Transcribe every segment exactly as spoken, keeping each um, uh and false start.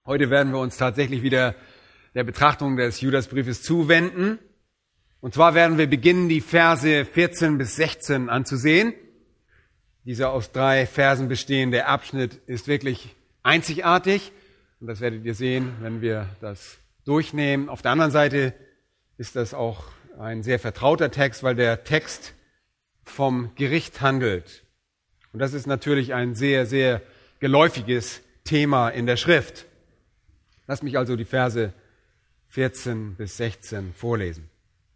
Heute werden wir uns tatsächlich wieder der Betrachtung des Judasbriefes zuwenden. Und zwar werden wir beginnen, die Verse vierzehn bis sechzehn anzusehen. Dieser aus drei Versen bestehende Abschnitt ist wirklich einzigartig. Und das werdet ihr sehen, wenn wir das durchnehmen. Auf der anderen Seite ist das auch ein sehr vertrauter Text, weil der Text vom Gericht handelt. Und das ist natürlich ein sehr, sehr geläufiges Thema in der Schrift. Lasst mich also die Verse vierzehn bis sechzehn vorlesen.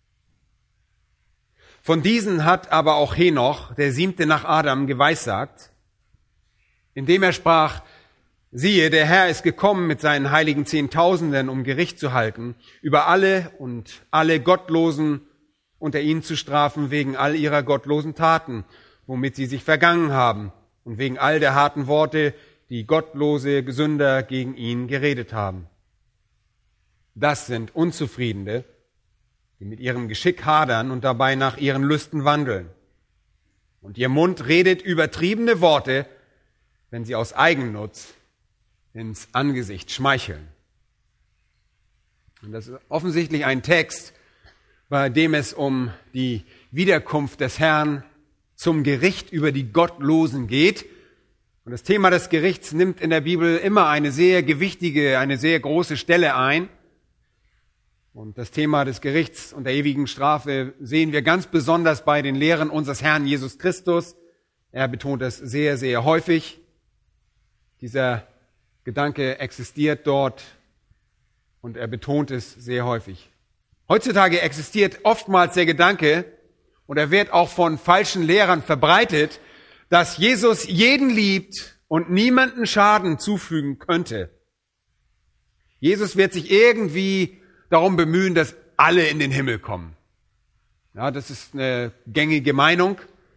Von diesen hat aber auch Henoch, der siebte nach Adam, geweissagt, indem er sprach: Siehe, der Herr ist gekommen mit seinen heiligen Zehntausenden, um Gericht zu halten, über alle und alle Gottlosen unter ihnen zu strafen, wegen all ihrer gottlosen Taten, womit sie sich vergangen haben, und wegen all der harten Worte, die gottlose Sünder gegen ihn geredet haben. Das sind Unzufriedene, die mit ihrem Geschick hadern und dabei nach ihren Lüsten wandeln. Und ihr Mund redet übertriebene Worte, wenn sie aus Eigennutz ins Angesicht schmeicheln. Und das ist offensichtlich ein Text, bei dem es um die Wiederkunft des Herrn zum Gericht über die Gottlosen geht. Und das Thema des Gerichts nimmt in der Bibel immer eine sehr gewichtige, eine sehr große Stelle ein. Und das Thema des Gerichts und der ewigen Strafe sehen wir ganz besonders bei den Lehren unseres Herrn Jesus Christus. Er betont es sehr, sehr häufig. Dieser Gedanke existiert dort und er betont es sehr häufig. Heutzutage existiert oftmals der Gedanke, und er wird auch von falschen Lehrern verbreitet, dass Jesus jeden liebt und niemanden Schaden zufügen könnte. Jesus wird sich irgendwie darum bemühen, dass alle in den Himmel kommen. Ja, das ist eine gängige Meinung.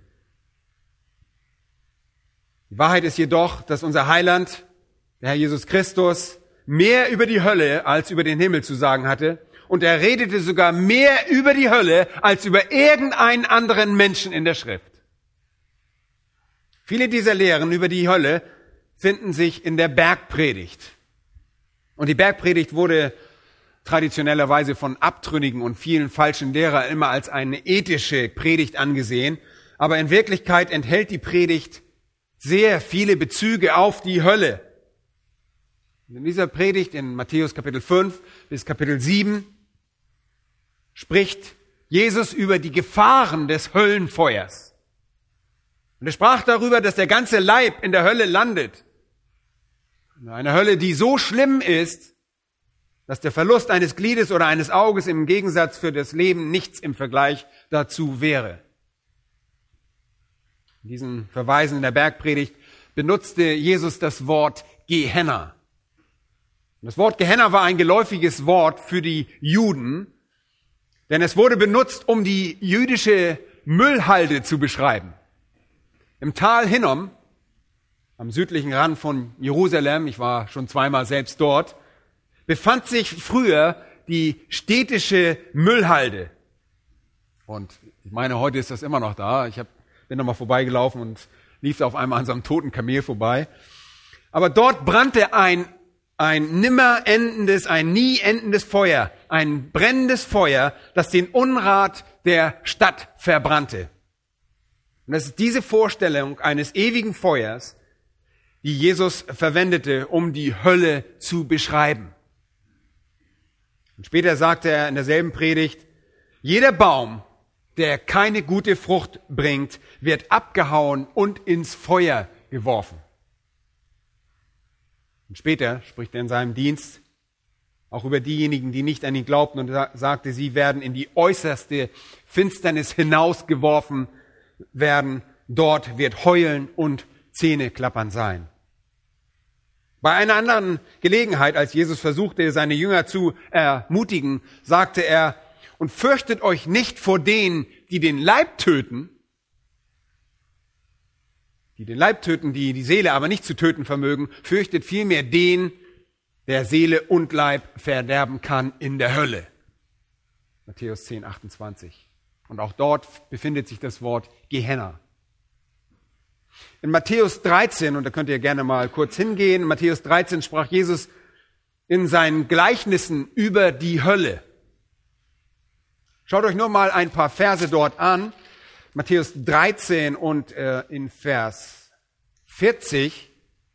Die Wahrheit ist jedoch, dass unser Heiland, der Herr Jesus Christus, mehr über die Hölle als über den Himmel zu sagen hatte. Und er redete sogar mehr über die Hölle als über irgendeinen anderen Menschen in der Schrift. Viele dieser Lehren über die Hölle finden sich in der Bergpredigt. Und die Bergpredigt wurde traditionellerweise von Abtrünnigen und vielen falschen Lehrern immer als eine ethische Predigt angesehen. Aber in Wirklichkeit enthält die Predigt sehr viele Bezüge auf die Hölle. In dieser Predigt in Matthäus Kapitel fünf bis Kapitel sieben spricht Jesus über die Gefahren des Höllenfeuers. Und er sprach darüber, dass der ganze Leib in der Hölle landet. Eine Hölle, die so schlimm ist, dass der Verlust eines Gliedes oder eines Auges im Gegensatz für das Leben nichts im Vergleich dazu wäre. In diesen Verweisen in der Bergpredigt benutzte Jesus das Wort Gehenna. Das Wort Gehenna war ein geläufiges Wort für die Juden, denn es wurde benutzt, um die jüdische Müllhalde zu beschreiben. Im Tal Hinnom, am südlichen Rand von Jerusalem, ich war schon zweimal selbst dort, befand sich früher die städtische Müllhalde. Und ich meine, heute ist das immer noch da. Ich hab, bin noch mal vorbeigelaufen und lief auf einmal an so einem toten Kamel vorbei. Aber dort brannte ein Ein nimmer endendes, ein nie endendes Feuer, ein brennendes Feuer, das den Unrat der Stadt verbrannte. Und das ist diese Vorstellung eines ewigen Feuers, die Jesus verwendete, um die Hölle zu beschreiben. Und später sagte er in derselben Predigt: Jeder Baum, der keine gute Frucht bringt, wird abgehauen und ins Feuer geworfen. Und später spricht er in seinem Dienst auch über diejenigen, die nicht an ihn glaubten, und sagte, sie werden in die äußerste Finsternis hinausgeworfen werden. Dort wird Heulen und Zähneklappern sein. Bei einer anderen Gelegenheit, als Jesus versuchte, seine Jünger zu ermutigen, sagte er: Und fürchtet euch nicht vor denen, die den Leib töten, die den Leib töten, die die Seele aber nicht zu töten vermögen, fürchtet vielmehr den, der Seele und Leib verderben kann in der Hölle. Matthäus zehn, achtundzwanzig. Und auch dort befindet sich das Wort Gehenna. In Matthäus dreizehn, und da könnt ihr gerne mal kurz hingehen, in Matthäus dreizehn sprach Jesus in seinen Gleichnissen über die Hölle. Schaut euch nur mal ein paar Verse dort an. Matthäus dreizehn und äh, in Vers vierzig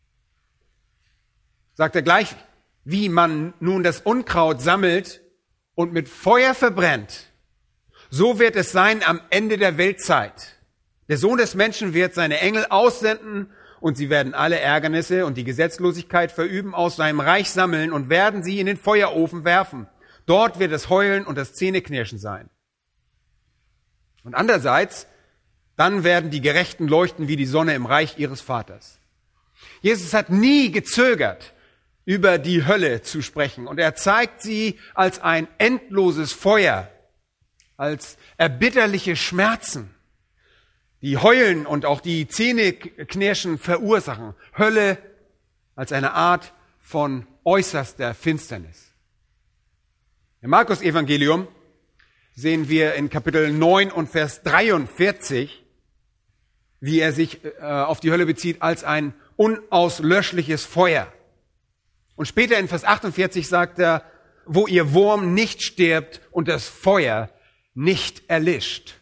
sagt er gleich, wie man nun das Unkraut sammelt und mit Feuer verbrennt. So wird es sein am Ende der Weltzeit. Der Sohn des Menschen wird seine Engel aussenden und sie werden alle Ärgernisse und die Gesetzlosigkeit verüben, aus seinem Reich sammeln und werden sie in den Feuerofen werfen. Dort wird es Heulen und das Zähneknirschen sein. Und andererseits, dann werden die Gerechten leuchten wie die Sonne im Reich ihres Vaters. Jesus hat nie gezögert, über die Hölle zu sprechen. Und er zeigt sie als ein endloses Feuer, als erbitterliche Schmerzen, die heulen und auch die Zähneknirschen verursachen. Hölle als eine Art von äußerster Finsternis. Im Markus-Evangelium sehen wir in Kapitel neun und Vers dreiundvierzig, wie er sich äh, auf die Hölle bezieht, als ein unauslöschliches Feuer. Und später in Vers achtundvierzig sagt er, wo ihr Wurm nicht stirbt und das Feuer nicht erlischt.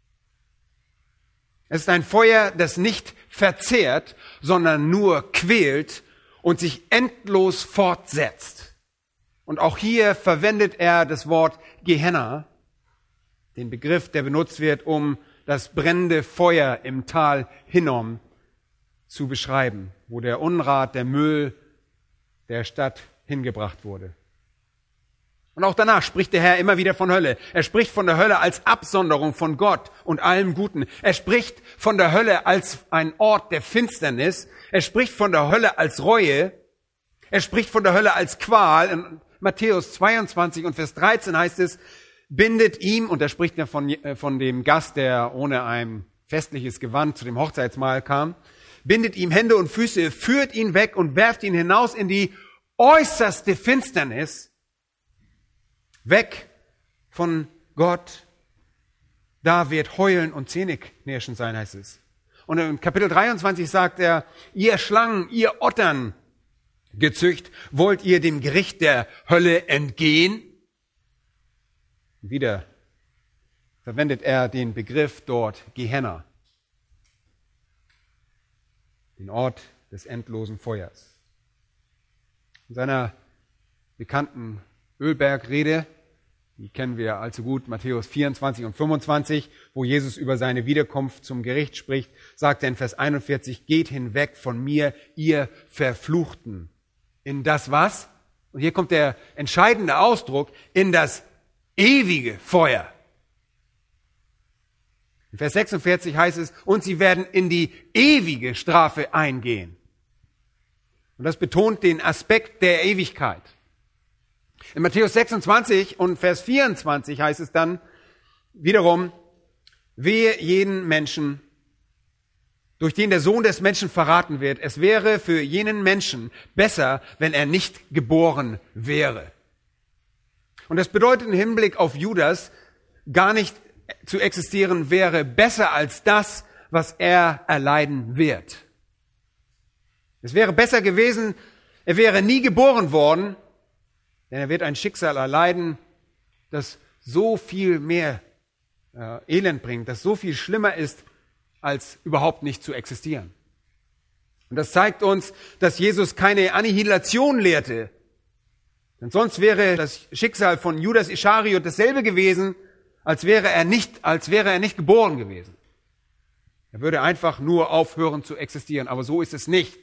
Es ist ein Feuer, das nicht verzehrt, sondern nur quält und sich endlos fortsetzt. Und auch hier verwendet er das Wort Gehenna, den Begriff, der benutzt wird, um das brennende Feuer im Tal Hinnom zu beschreiben, wo der Unrat, der Müll der Stadt hingebracht wurde. Und auch danach spricht der Herr immer wieder von Hölle. Er spricht von der Hölle als Absonderung von Gott und allem Guten. Er spricht von der Hölle als ein Ort der Finsternis. Er spricht von der Hölle als Reue. Er spricht von der Hölle als Qual. In Matthäus zweiundzwanzig und Vers dreizehn heißt es, bindet ihm, und da spricht er von, von dem Gast, der ohne ein festliches Gewand zu dem Hochzeitsmahl kam, bindet ihm Hände und Füße, führt ihn weg und werft ihn hinaus in die äußerste Finsternis, weg von Gott. Da wird Heulen und Zähneknirschen sein, heißt es. Und in Kapitel dreiundzwanzig sagt er, ihr Schlangen, ihr Ottern gezücht, wollt ihr dem Gericht der Hölle entgehen? Wieder verwendet er den Begriff dort Gehenna, den Ort des endlosen Feuers. In seiner bekannten Ölbergrede, die kennen wir allzu gut, Matthäus vierundzwanzig und fünfundzwanzig, wo Jesus über seine Wiederkunft zum Gericht spricht, sagt er in Vers einundvierzig, geht hinweg von mir, ihr Verfluchten. In das was? Und hier kommt der entscheidende Ausdruck, in das ewige Feuer. In Vers sechsundvierzig heißt es, und sie werden in die ewige Strafe eingehen. Und das betont den Aspekt der Ewigkeit. In Matthäus sechsundzwanzig und Vers vierundzwanzig heißt es dann wiederum, wehe jeden Menschen, durch den der Sohn des Menschen verraten wird. Es wäre für jenen Menschen besser, wenn er nicht geboren wäre. Und das bedeutet im Hinblick auf Judas, gar nicht zu existieren wäre besser als das, was er erleiden wird. Es wäre besser gewesen, er wäre nie geboren worden, denn er wird ein Schicksal erleiden, das so viel mehr äh, Elend bringt, das so viel schlimmer ist, als überhaupt nicht zu existieren. Und das zeigt uns, dass Jesus keine Annihilation lehrte. Denn sonst wäre das Schicksal von Judas Ischariot dasselbe gewesen, als wäre er nicht, als wäre er nicht geboren gewesen. Er würde einfach nur aufhören zu existieren, aber so ist es nicht.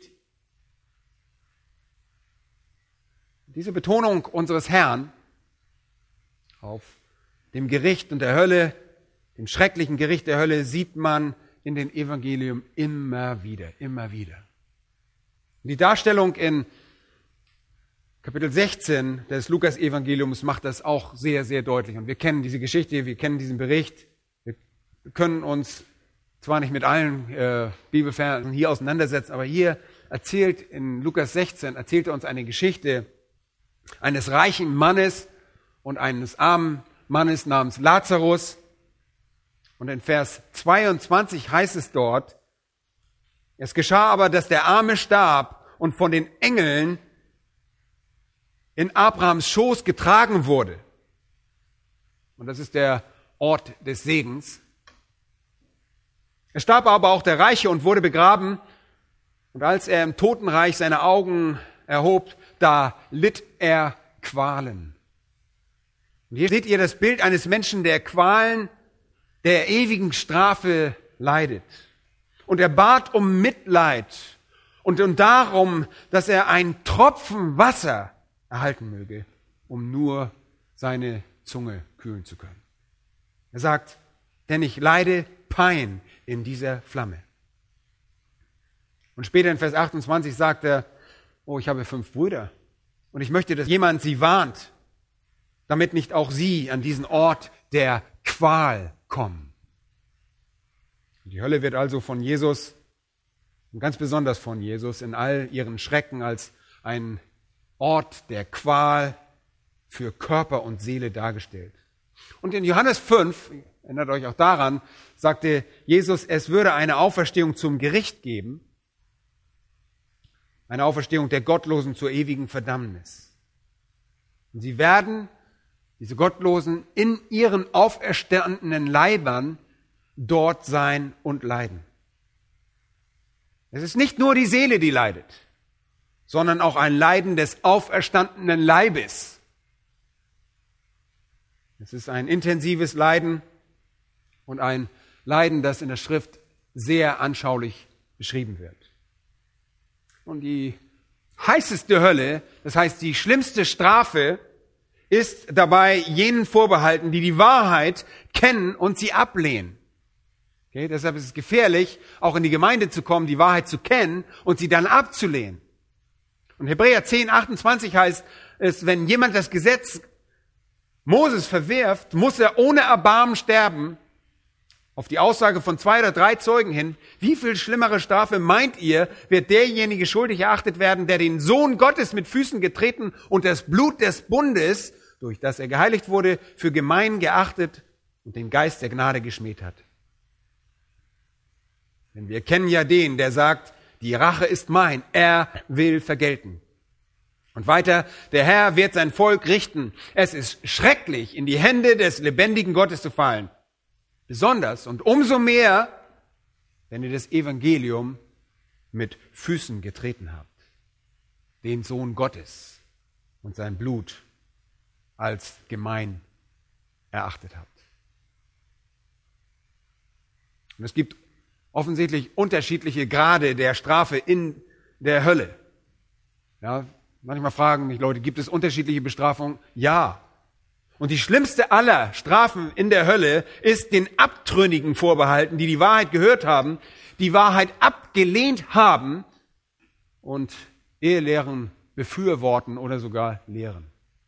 Diese Betonung unseres Herrn auf dem Gericht und der Hölle, dem schrecklichen Gericht der Hölle, sieht man in den Evangelium immer wieder, immer wieder. Und die Darstellung in Kapitel sechzehn des Lukas-Evangeliums macht das auch sehr, sehr deutlich. Und wir kennen diese Geschichte, wir kennen diesen Bericht. Wir können uns zwar nicht mit allen äh, Bibelversen hier auseinandersetzen, aber hier erzählt in Lukas sechzehn, erzählt er uns eine Geschichte eines reichen Mannes und eines armen Mannes namens Lazarus. Und in Vers zweiundzwanzig heißt es dort, es geschah aber, dass der Arme starb und von den Engeln in Abrahams Schoß getragen wurde. Und das ist der Ort des Segens. Er starb aber auch der Reiche und wurde begraben. Und als er im Totenreich seine Augen erhob, da litt er Qualen. Und hier seht ihr das Bild eines Menschen, der Qualen der ewigen Strafe leidet. Und er bat um Mitleid und, und darum, dass er einen Tropfen Wasser erhalten möge, um nur seine Zunge kühlen zu können. Er sagt, denn ich leide Pein in dieser Flamme. Und später in Vers achtundzwanzig sagt er, oh, ich habe fünf Brüder und ich möchte, dass jemand sie warnt, damit nicht auch sie an diesen Ort der Qual kommen. Die Hölle wird also von Jesus, und ganz besonders von Jesus, in all ihren Schrecken als ein Ort der Qual für Körper und Seele dargestellt. Und in Johannes fünf, erinnert euch auch daran, sagte Jesus, es würde eine Auferstehung zum Gericht geben, eine Auferstehung der Gottlosen zur ewigen Verdammnis. Und sie werden, diese Gottlosen, in ihren auferstandenen Leibern dort sein und leiden. Es ist nicht nur die Seele, die leidet, sondern auch ein Leiden des auferstandenen Leibes. Es ist ein intensives Leiden und ein Leiden, das in der Schrift sehr anschaulich beschrieben wird. Und die heißeste Hölle, das heißt die schlimmste Strafe, ist dabei jenen vorbehalten, die die Wahrheit kennen und sie ablehnen. Okay, deshalb ist es gefährlich, auch in die Gemeinde zu kommen, die Wahrheit zu kennen und sie dann abzulehnen. Und Hebräer zehn, achtundzwanzig heißt es, wenn jemand das Gesetz Moses verwirft, muss er ohne Erbarmen sterben. Auf die Aussage von zwei oder drei Zeugen hin, wie viel schlimmere Strafe meint ihr, wird derjenige schuldig erachtet werden, der den Sohn Gottes mit Füßen getreten und das Blut des Bundes, durch das er geheiligt wurde, für gemein geachtet und den Geist der Gnade geschmäht hat. Denn wir kennen ja den, der sagt, die Rache ist mein, er will vergelten. Und weiter, der Herr wird sein Volk richten. Es ist schrecklich, in die Hände des lebendigen Gottes zu fallen. Besonders und umso mehr, wenn ihr das Evangelium mit Füßen getreten habt. Den Sohn Gottes und sein Blut als gemein erachtet habt. Und es gibt offensichtlich unterschiedliche Grade der Strafe in der Hölle. Ja, manchmal fragen mich Leute, gibt es unterschiedliche Bestrafungen? Ja. Und die schlimmste aller Strafen in der Hölle ist den Abtrünnigen vorbehalten, die die Wahrheit gehört haben, die Wahrheit abgelehnt haben und Ehelehren befürworten oder sogar lehren.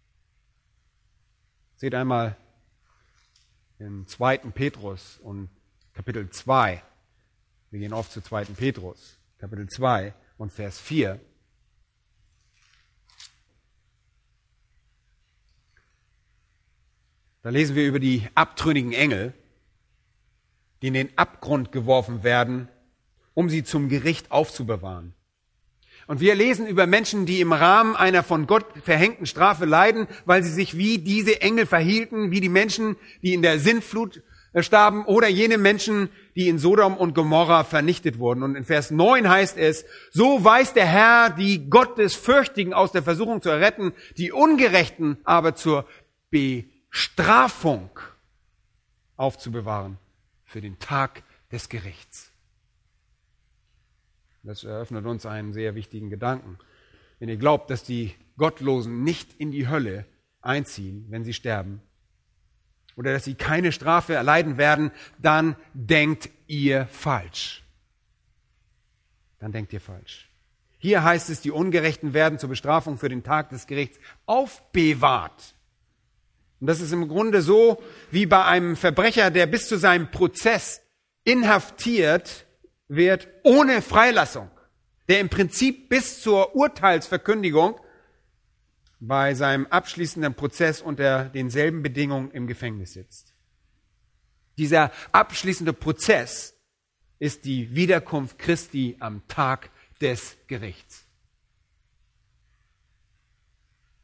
Seht einmal in zweiten Petrus und Kapitel zwei. Wir gehen oft zu zweiten Petrus, Kapitel zwei und Vers vier. Da lesen wir über die abtrünnigen Engel, die in den Abgrund geworfen werden, um sie zum Gericht aufzubewahren. Und wir lesen über Menschen, die im Rahmen einer von Gott verhängten Strafe leiden, weil sie sich wie diese Engel verhielten, wie die Menschen, die in der Sintflut starben, oder jene Menschen, die in Sodom und Gomorra vernichtet wurden. Und in Vers neun heißt es, so weiß der Herr die Gottesfürchtigen aus der Versuchung zu erretten, die Ungerechten aber zur Bestrafung aufzubewahren für den Tag des Gerichts. Das eröffnet uns einen sehr wichtigen Gedanken. Wenn ihr glaubt, dass die Gottlosen nicht in die Hölle einziehen, wenn sie sterben, oder dass sie keine Strafe erleiden werden, dann denkt ihr falsch. Dann denkt ihr falsch. Hier heißt es, die Ungerechten werden zur Bestrafung für den Tag des Gerichts aufbewahrt. Und das ist im Grunde so wie bei einem Verbrecher, der bis zu seinem Prozess inhaftiert wird ohne Freilassung, der im Prinzip bis zur Urteilsverkündigung bei seinem abschließenden Prozess unter denselben Bedingungen im Gefängnis sitzt. Dieser abschließende Prozess ist die Wiederkunft Christi am Tag des Gerichts.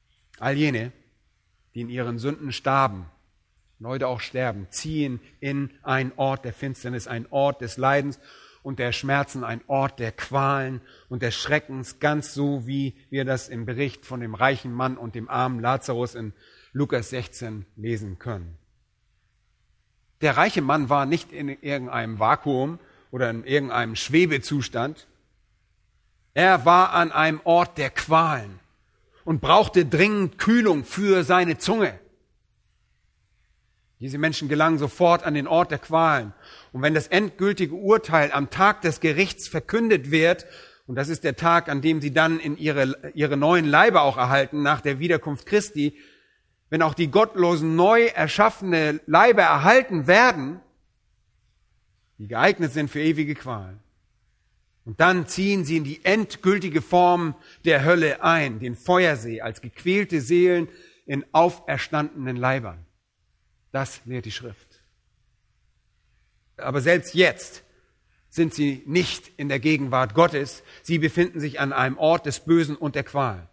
All jene, die in ihren Sünden starben, und heute auch sterben, ziehen in einen Ort der Finsternis, einen Ort des Leidens und der Schmerzen, ein Ort der Qualen und des Schreckens, ganz so wie wir das im Bericht von dem reichen Mann und dem armen Lazarus in Lukas sechzehn lesen können. Der reiche Mann war nicht in irgendeinem Vakuum oder in irgendeinem Schwebezustand. Er war an einem Ort der Qualen und brauchte dringend Kühlung für seine Zunge. Diese Menschen gelangen sofort an den Ort der Qualen. Und wenn das endgültige Urteil am Tag des Gerichts verkündet wird, und das ist der Tag, an dem sie dann in ihre, ihre neuen Leiber auch erhalten, nach der Wiederkunft Christi, wenn auch die gottlosen, neu erschaffene Leiber erhalten werden, die geeignet sind für ewige Qualen. Und dann ziehen sie in die endgültige Form der Hölle ein, den Feuersee, als gequälte Seelen in auferstandenen Leibern. Das lehrt die Schrift. Aber selbst jetzt sind sie nicht in der Gegenwart Gottes. Sie befinden sich an einem Ort des Bösen und der Qual.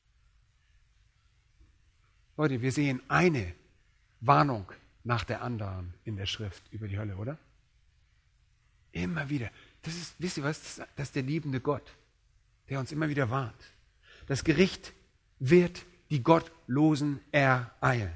Leute, wir sehen eine Warnung nach der anderen in der Schrift über die Hölle, oder? Immer wieder. Das ist, wisst ihr was? Das ist der liebende Gott, der uns immer wieder warnt. Das Gericht wird die Gottlosen ereilen.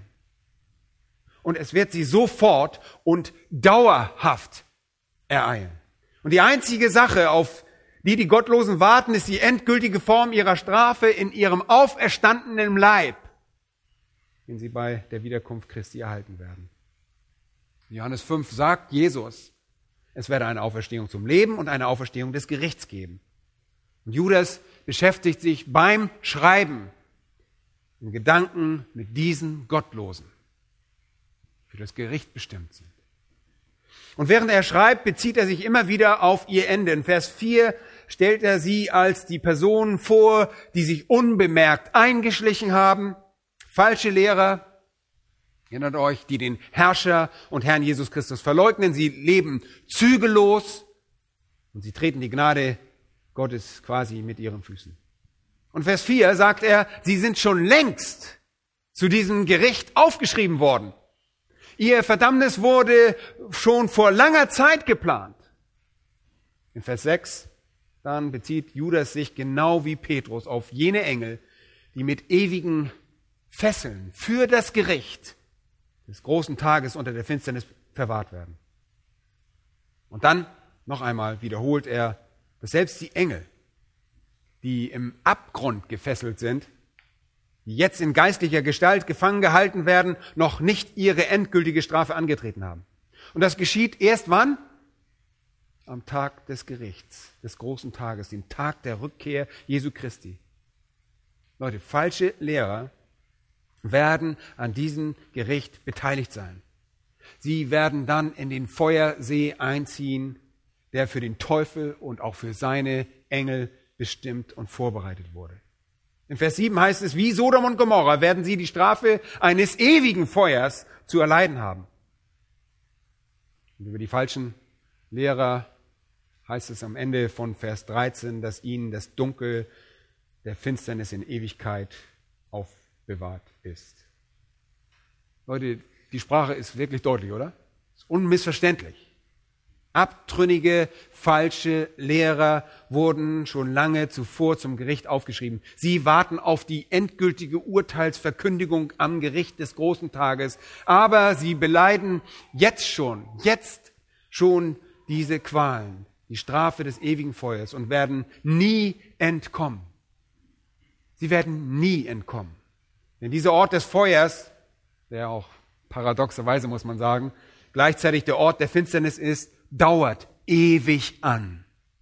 Und es wird sie sofort und dauerhaft ereilen. Und die einzige Sache, auf die die Gottlosen warten, ist die endgültige Form ihrer Strafe in ihrem auferstandenen Leib, den sie bei der Wiederkunft Christi erhalten werden. In Johannes fünf sagt Jesus, es werde eine Auferstehung zum Leben und eine Auferstehung des Gerichts geben. Und Judas beschäftigt sich beim Schreiben in Gedanken mit diesen Gottlosen, für das Gericht bestimmt sind. Und während er schreibt, bezieht er sich immer wieder auf ihr Ende. In Vers vier stellt er sie als die Personen vor, die sich unbemerkt eingeschlichen haben, falsche Lehrer, erinnert euch, die den Herrscher und Herrn Jesus Christus verleugnen. Sie leben zügellos und sie treten die Gnade Gottes quasi mit ihren Füßen. Und Vers vier sagt er, sie sind schon längst zu diesem Gericht aufgeschrieben worden. Ihr Verdammnis wurde schon vor langer Zeit geplant. In Vers sechs dann bezieht Judas sich genau wie Petrus auf jene Engel, die mit ewigen Fesseln für das Gericht des großen Tages unter der Finsternis verwahrt werden. Und dann noch einmal wiederholt er, dass selbst die Engel, die im Abgrund gefesselt sind, die jetzt in geistlicher Gestalt gefangen gehalten werden, noch nicht ihre endgültige Strafe angetreten haben. Und das geschieht erst wann? Am Tag des Gerichts, des großen Tages, dem Tag der Rückkehr Jesu Christi. Leute, falsche Lehrer werden an diesem Gericht beteiligt sein. Sie werden dann in den Feuersee einziehen, der für den Teufel und auch für seine Engel bestimmt und vorbereitet wurde. In Vers sieben heißt es, wie Sodom und Gomorra werden sie die Strafe eines ewigen Feuers zu erleiden haben. Und über die falschen Lehrer heißt es am Ende von Vers dreizehn, dass ihnen das Dunkel der Finsternis in Ewigkeit aufbewahrt ist. Leute, die Sprache ist wirklich deutlich, oder? Ist unmissverständlich. Abtrünnige, falsche Lehrer wurden schon lange zuvor zum Gericht aufgeschrieben. Sie warten auf die endgültige Urteilsverkündigung am Gericht des großen Tages. Aber sie beleiden jetzt schon, jetzt schon diese Qualen, die Strafe des ewigen Feuers und werden nie entkommen. Sie werden nie entkommen. Denn dieser Ort des Feuers, der auch paradoxerweise, muss man sagen, gleichzeitig der Ort der Finsternis ist, dauert ewig an.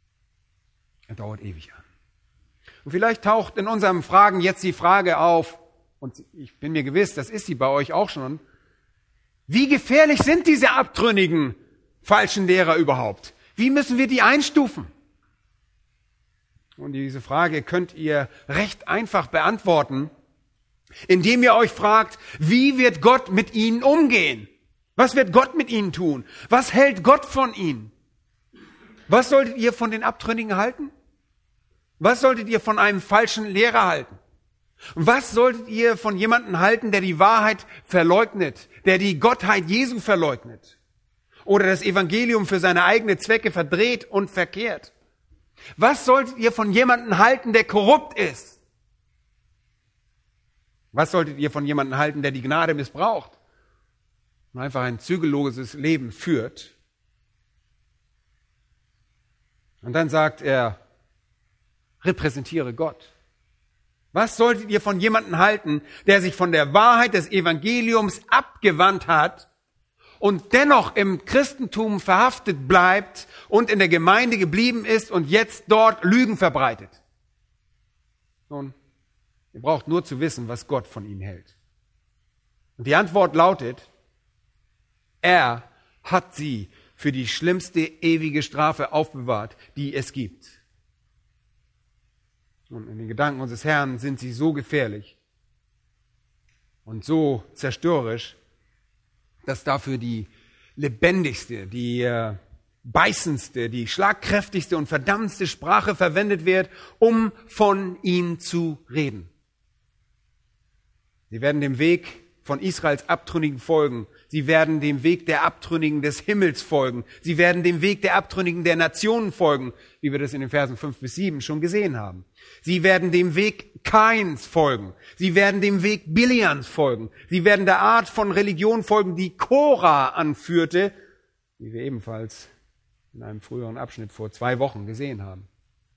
Er dauert ewig an. Und vielleicht taucht in unseren Fragen jetzt die Frage auf, und ich bin mir gewiss, das ist sie bei euch auch schon, wie gefährlich sind diese abtrünnigen, falschen Lehrer überhaupt? Wie müssen wir die einstufen? Und diese Frage könnt ihr recht einfach beantworten, indem ihr euch fragt, wie wird Gott mit ihnen umgehen? Was wird Gott mit ihnen tun? Was hält Gott von ihnen? Was solltet ihr von den Abtrünnigen halten? Was solltet ihr von einem falschen Lehrer halten? Und was solltet ihr von jemandem halten, der die Wahrheit verleugnet, der die Gottheit Jesu verleugnet oder das Evangelium für seine eigenen Zwecke verdreht und verkehrt? Was solltet ihr von jemandem halten, der korrupt ist? Was solltet ihr von jemandem halten, der die Gnade missbraucht und einfach ein zügelloses Leben führt? Und dann sagt er, repräsentiere Gott. Was solltet ihr von jemandem halten, der sich von der Wahrheit des Evangeliums abgewandt hat und dennoch im Christentum verhaftet bleibt und in der Gemeinde geblieben ist und jetzt dort Lügen verbreitet? Nun, ihr braucht nur zu wissen, was Gott von ihm hält. Und die Antwort lautet, er hat sie für die schlimmste ewige Strafe aufbewahrt, die es gibt. Und in den Gedanken unseres Herrn sind sie so gefährlich und so zerstörerisch, dass dafür die lebendigste, die äh, beißendste, die schlagkräftigste und verdammtste Sprache verwendet wird, um von ihnen zu reden. Sie werden dem Weg von Israels Abtrünnigen folgen. Sie werden dem Weg der Abtrünnigen des Himmels folgen. Sie werden dem Weg der Abtrünnigen der Nationen folgen, wie wir das in den Versen fünf bis sieben schon gesehen haben. Sie werden dem Weg Kains folgen. Sie werden dem Weg Bilians folgen. Sie werden der Art von Religion folgen, die Korah anführte, wie wir ebenfalls in einem früheren Abschnitt vor zwei Wochen gesehen haben.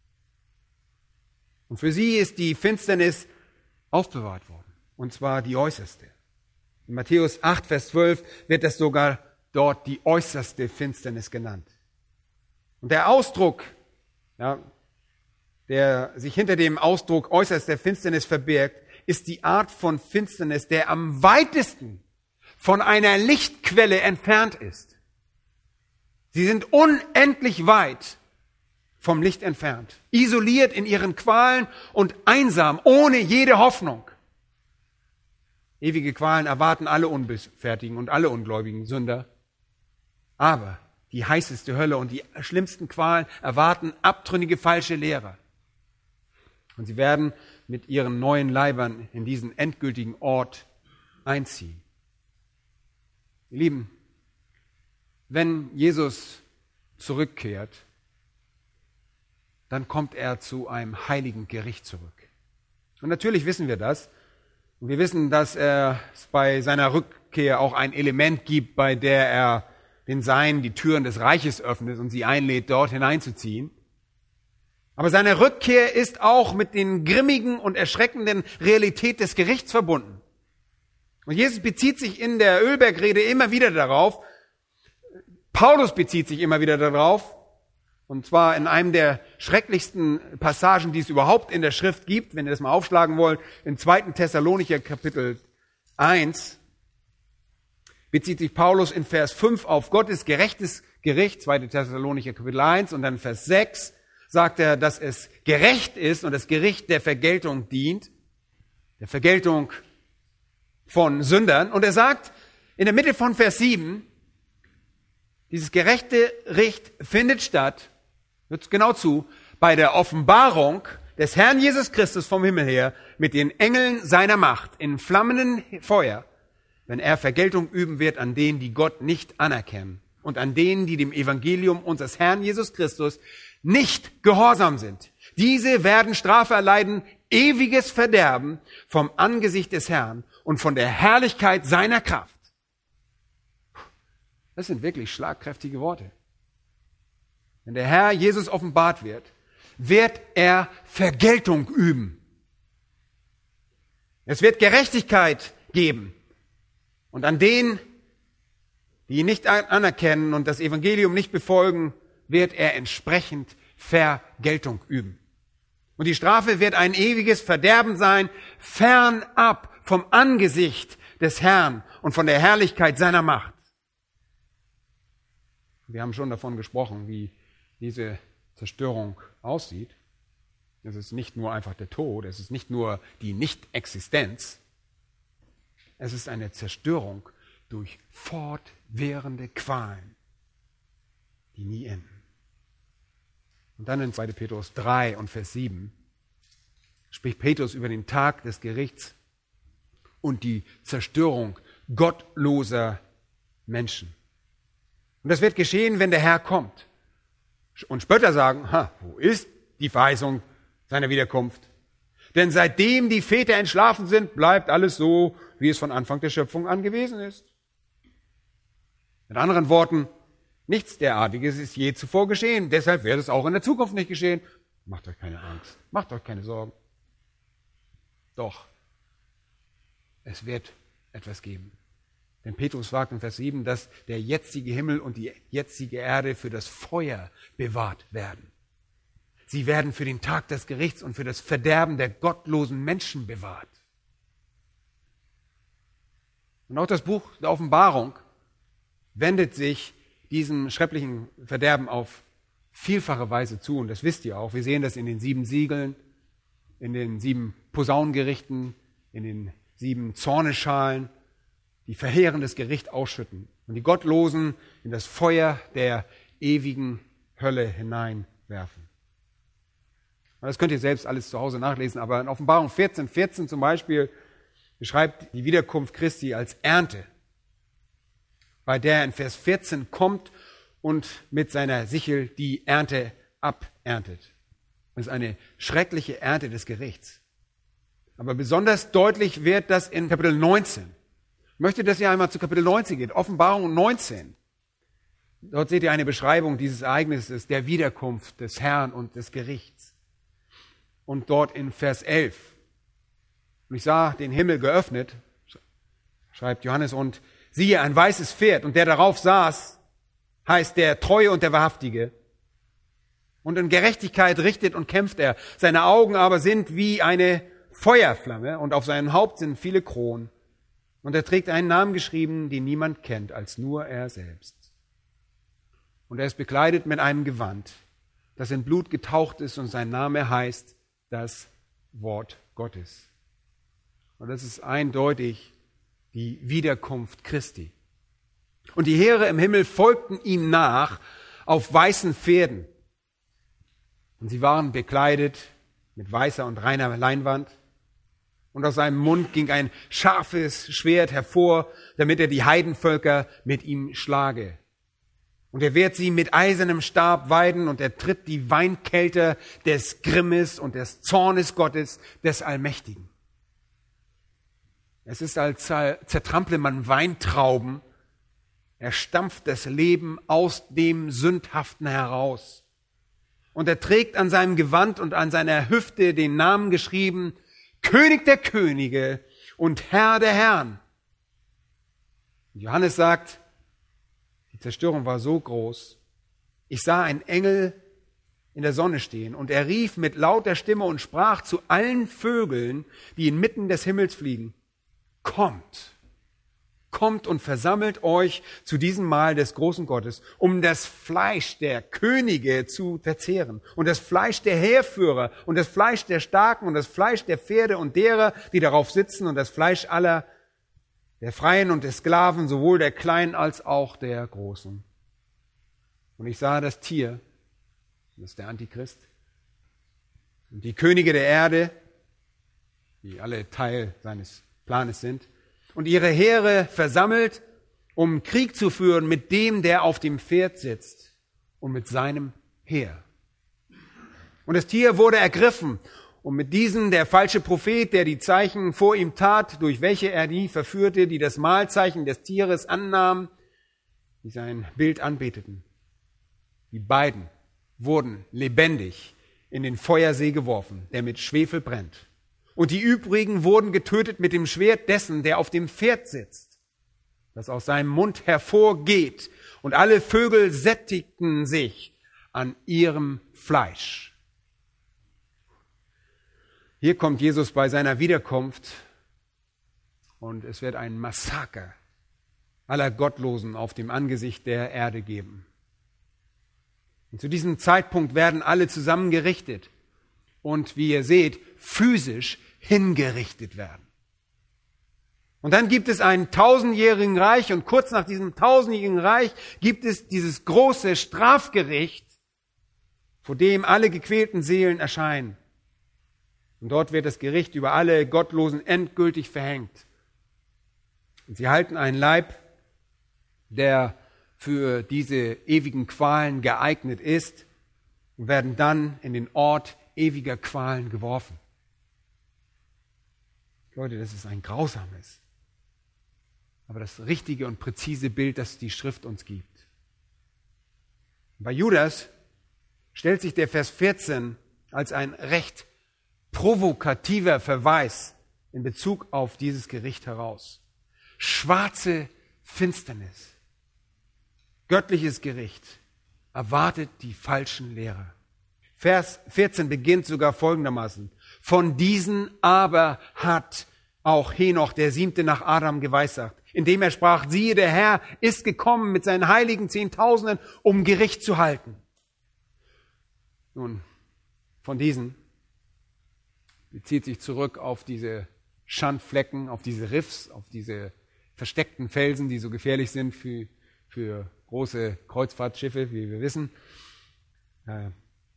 Und für sie ist die Finsternis aufbewahrt worden, und zwar die äußerste. In Matthäus acht, Vers zwölf wird das sogar dort die äußerste Finsternis genannt. Und der Ausdruck, ja, der sich hinter dem Ausdruck äußerste Finsternis verbirgt, ist die Art von Finsternis, der am weitesten von einer Lichtquelle entfernt ist. Sie sind unendlich weit vom Licht entfernt, isoliert in ihren Qualen und einsam, ohne jede Hoffnung. Ewige Qualen erwarten alle Unbußfertigen und alle ungläubigen Sünder. Aber die heißeste Hölle und die schlimmsten Qualen erwarten abtrünnige falsche Lehrer. Und sie werden mit ihren neuen Leibern in diesen endgültigen Ort einziehen. Ihr Lieben, wenn Jesus zurückkehrt, dann kommt er zu einem heiligen Gericht zurück. Und natürlich wissen wir das. Und wir wissen, dass es bei seiner Rückkehr auch ein Element gibt, bei der er den Seinen die Türen des Reiches öffnet und sie einlädt, dort hineinzuziehen. Aber seine Rückkehr ist auch mit den grimmigen und erschreckenden Realität des Gerichts verbunden. Und Jesus bezieht sich in der Ölbergrede immer wieder darauf, Paulus bezieht sich immer wieder darauf, und zwar in einem der schrecklichsten Passagen, die es überhaupt in der Schrift gibt, wenn ihr das mal aufschlagen wollt, im zweiten Thessalonicher Kapitel eins, bezieht sich Paulus in Vers fünf auf Gottes gerechtes Gericht, zweite Thessalonicher Kapitel eins, und dann Vers sechs sagt er, dass es gerecht ist und das Gericht der Vergeltung dient, der Vergeltung von Sündern. Und er sagt in der Mitte von Vers sieben, dieses gerechte Gericht findet statt, hört genau zu, bei der Offenbarung des Herrn Jesus Christus vom Himmel her mit den Engeln seiner Macht in flammenden Feuer, wenn er Vergeltung üben wird an denen, die Gott nicht anerkennen und an denen, die dem Evangelium unseres Herrn Jesus Christus nicht gehorsam sind. Diese werden Strafe erleiden, ewiges Verderben vom Angesicht des Herrn und von der Herrlichkeit seiner Kraft. Das sind wirklich schlagkräftige Worte. Wenn der Herr Jesus offenbart wird, wird er Vergeltung üben. Es wird Gerechtigkeit geben. Und an denen, die ihn nicht anerkennen und das Evangelium nicht befolgen, wird er entsprechend Vergeltung üben. Und die Strafe wird ein ewiges Verderben sein, fernab vom Angesicht des Herrn und von der Herrlichkeit seiner Macht. Wir haben schon davon gesprochen, wie diese Zerstörung aussieht. Es ist nicht nur einfach der Tod, es ist nicht nur die Nichtexistenz. Es ist eine Zerstörung durch fortwährende Qualen, die nie enden. Und dann in zweiter Petrus drei und Vers sieben spricht Petrus über den Tag des Gerichts und die Zerstörung gottloser Menschen. Und das wird geschehen, wenn der Herr kommt. Und Spötter sagen, ha, wo ist die Verheißung seiner Wiederkunft? Denn seitdem die Väter entschlafen sind, bleibt alles so, wie es von Anfang der Schöpfung an gewesen ist. Mit anderen Worten, nichts derartiges ist je zuvor geschehen. Deshalb wird es auch in der Zukunft nicht geschehen. Macht euch keine Angst, macht euch keine Sorgen. Doch, es wird etwas geben. Denn Petrus sagt in Vers sieben, dass der jetzige Himmel und die jetzige Erde für das Feuer bewahrt werden. Sie werden für den Tag des Gerichts und für das Verderben der gottlosen Menschen bewahrt. Und auch das Buch der Offenbarung wendet sich diesem schrecklichen Verderben auf vielfache Weise zu. Und das wisst ihr auch. Wir sehen das in den sieben Siegeln, in den sieben Posaunengerichten, in den sieben Zorneschalen, die verheerendes Gericht ausschütten und die Gottlosen in das Feuer der ewigen Hölle hineinwerfen. Das könnt ihr selbst alles zu Hause nachlesen, aber in Offenbarung vierzehn, vierzehn zum Beispiel beschreibt die Wiederkunft Christi als Ernte, bei der in Vers vierzehn kommt und mit seiner Sichel die Ernte aberntet. Das ist eine schreckliche Ernte des Gerichts. Aber besonders deutlich wird das in Kapitel neunzehn. Ich möchte, dass ihr einmal zu Kapitel neunzehn geht, Offenbarung neunzehn. Dort seht ihr eine Beschreibung dieses Ereignisses, der Wiederkunft des Herrn und des Gerichts. Und dort in Vers elf. Und ich sah den Himmel geöffnet, schreibt Johannes, und siehe ein weißes Pferd, und der darauf saß, heißt der Treue und der Wahrhaftige. Und in Gerechtigkeit richtet und kämpft er. Seine Augen aber sind wie eine Feuerflamme, und auf seinem Haupt sind viele Kronen. Und er trägt einen Namen geschrieben, den niemand kennt, als nur er selbst. Und er ist bekleidet mit einem Gewand, das in Blut getaucht ist, und sein Name heißt das Wort Gottes. Und das ist eindeutig die Wiederkunft Christi. Und die Heere im Himmel folgten ihm nach auf weißen Pferden. Und sie waren bekleidet mit weißer und reiner Leinwand. Und aus seinem Mund ging ein scharfes Schwert hervor, damit er die Heidenvölker mit ihm schlage. Und er wird sie mit eisernem Stab weiden, und er tritt die Weinkelter des Grimmes und des Zornes Gottes, des Allmächtigen. Es ist, als zertrample man Weintrauben. Er stampft das Leben aus dem Sündhaften heraus. Und er trägt an seinem Gewand und an seiner Hüfte den Namen geschrieben, König der Könige und Herr der Herren. Und Johannes sagt, die Zerstörung war so groß. Ich sah einen Engel in der Sonne stehen, und er rief mit lauter Stimme und sprach zu allen Vögeln, die inmitten des Himmels fliegen, Kommt, kommt und versammelt euch zu diesem Mahl des großen Gottes, um das Fleisch der Könige zu verzehren und das Fleisch der Heerführer und das Fleisch der Starken und das Fleisch der Pferde und derer, die darauf sitzen, und das Fleisch aller, der Freien und der Sklaven, sowohl der Kleinen als auch der Großen. Und ich sah das Tier, das ist der Antichrist, und die Könige der Erde, die alle Teil seines Planes sind, und ihre Heere versammelt, um Krieg zu führen mit dem, der auf dem Pferd sitzt, und mit seinem Heer. Und das Tier wurde ergriffen, und mit diesem der falsche Prophet, der die Zeichen vor ihm tat, durch welche er die verführte, die das Mahlzeichen des Tieres annahmen, die sein Bild anbeteten. Die beiden wurden lebendig in den Feuersee geworfen, der mit Schwefel brennt. Und die übrigen wurden getötet mit dem Schwert dessen, der auf dem Pferd sitzt, das aus seinem Mund hervorgeht. Und alle Vögel sättigten sich an ihrem Fleisch. Hier kommt Jesus bei seiner Wiederkunft, und es wird ein Massaker aller Gottlosen auf dem Angesicht der Erde geben. Und zu diesem Zeitpunkt werden alle zusammengerichtet und, wie ihr seht, physisch hingerichtet werden. Und dann gibt es einen tausendjährigen Reich, und kurz nach diesem tausendjährigen Reich gibt es dieses große Strafgericht, vor dem alle gequälten Seelen erscheinen. Und dort wird das Gericht über alle Gottlosen endgültig verhängt. Und sie halten einen Leib, der für diese ewigen Qualen geeignet ist, und werden dann in den Ort ewiger Qualen geworfen. Leute, das ist ein grausames, aber das richtige und präzise Bild, das die Schrift uns gibt. Bei Judas stellt sich der Vers vierzehn als ein recht provokativer Verweis in Bezug auf dieses Gericht heraus. Schwarze Finsternis, göttliches Gericht erwartet die falschen Lehrer. Vers vierzehn beginnt sogar folgendermaßen. Von diesen aber hat auch Henoch, der siebte nach Adam, geweissagt, indem er sprach, siehe, der Herr ist gekommen mit seinen heiligen Zehntausenden, um Gericht zu halten. Nun, von diesen bezieht sich zurück auf diese Schandflecken, auf diese Riffs, auf diese versteckten Felsen, die so gefährlich sind für, für große Kreuzfahrtschiffe, wie wir wissen. Äh,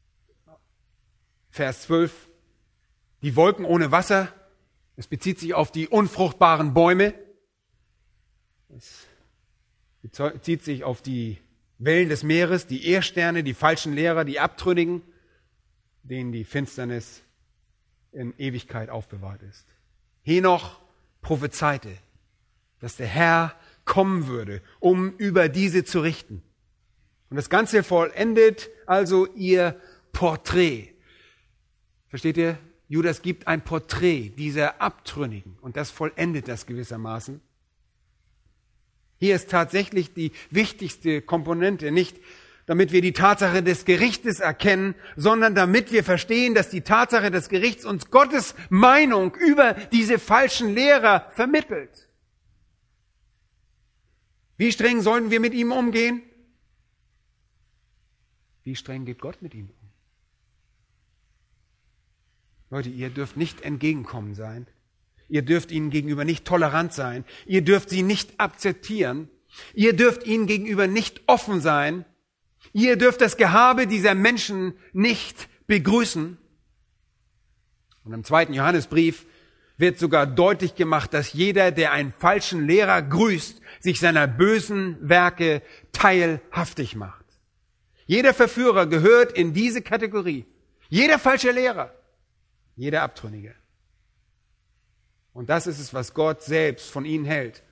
Vers zwölf, die Wolken ohne Wasser, es bezieht sich auf die unfruchtbaren Bäume, es bezieht sich auf die Wellen des Meeres, die Irrsterne, die falschen Lehrer, die Abtrünnigen, denen die Finsternis in Ewigkeit aufbewahrt ist. Henoch prophezeite, dass der Herr kommen würde, um über diese zu richten. Und das Ganze vollendet also ihr Porträt. Versteht ihr? Judas gibt ein Porträt dieser Abtrünnigen und das vollendet das gewissermaßen. Hier ist tatsächlich die wichtigste Komponente, nicht damit wir die Tatsache des Gerichtes erkennen, sondern damit wir verstehen, dass die Tatsache des Gerichts uns Gottes Meinung über diese falschen Lehrer vermittelt. Wie streng sollten wir mit ihm umgehen? Wie streng geht Gott mit ihm um? Leute, ihr dürft nicht entgegenkommen sein. Ihr dürft ihnen gegenüber nicht tolerant sein. Ihr dürft sie nicht akzeptieren. Ihr dürft ihnen gegenüber nicht offen sein. Ihr dürft das Gehabe dieser Menschen nicht begrüßen. Und im zweiten Johannesbrief wird sogar deutlich gemacht, dass jeder, der einen falschen Lehrer grüßt, sich seiner bösen Werke teilhaftig macht. Jeder Verführer gehört in diese Kategorie. Jeder falsche Lehrer, jeder Abtrünnige. Und das ist es, was Gott selbst von ihnen hält.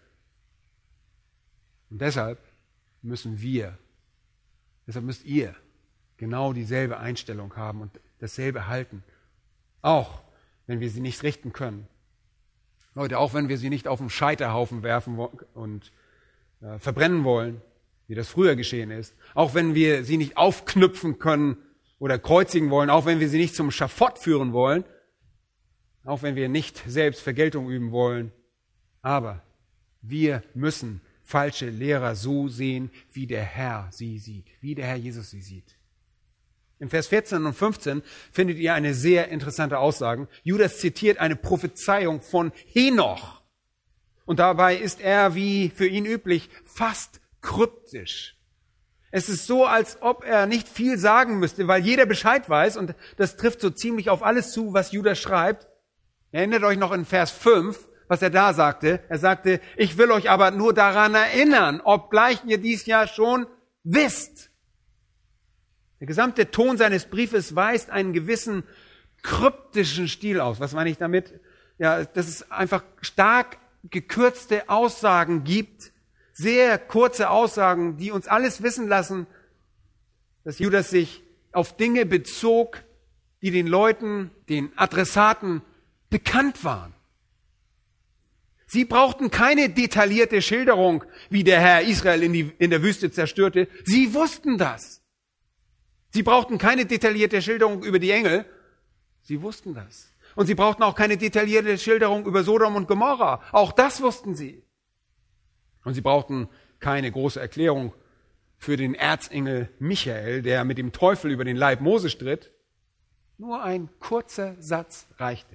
Und deshalb müssen wir, deshalb müsst ihr genau dieselbe Einstellung haben und dasselbe halten. Auch wenn wir sie nicht richten können. Leute, auch wenn wir sie nicht auf den Scheiterhaufen werfen und äh, verbrennen wollen, wie das früher geschehen ist. Auch wenn wir sie nicht aufknüpfen können oder kreuzigen wollen. Auch wenn wir sie nicht zum Schafott führen wollen. Auch wenn wir nicht selbst Vergeltung üben wollen. Aber wir müssen falsche Lehrer so sehen, wie der Herr sie sieht. Wie der Herr Jesus sie sieht. In Vers vierzehn und fünfzehn findet ihr eine sehr interessante Aussage. Judas zitiert eine Prophezeiung von Henoch. Und dabei ist er, wie für ihn üblich, fast kryptisch. Es ist so, als ob er nicht viel sagen müsste, weil jeder Bescheid weiß. Und das trifft so ziemlich auf alles zu, was Judas schreibt. Erinnert euch noch in Vers fünf, was er da sagte. Er sagte, ich will euch aber nur daran erinnern, obgleich ihr dies ja schon wisst. Der gesamte Ton seines Briefes weist einen gewissen kryptischen Stil aus. Was meine ich damit? Ja, dass es einfach stark gekürzte Aussagen gibt, sehr kurze Aussagen, die uns alles wissen lassen, dass Judas sich auf Dinge bezog, die den Leuten, den Adressaten bekannt waren. Sie brauchten keine detaillierte Schilderung, wie der Herr Israel in, die, in der Wüste zerstörte. Sie wussten das. Sie brauchten keine detaillierte Schilderung über die Engel. Sie wussten das. Und sie brauchten auch keine detaillierte Schilderung über Sodom und Gomorra. Auch das wussten sie. Und sie brauchten keine große Erklärung für den Erzengel Michael, der mit dem Teufel über den Leib Mose stritt. Nur ein kurzer Satz reichte.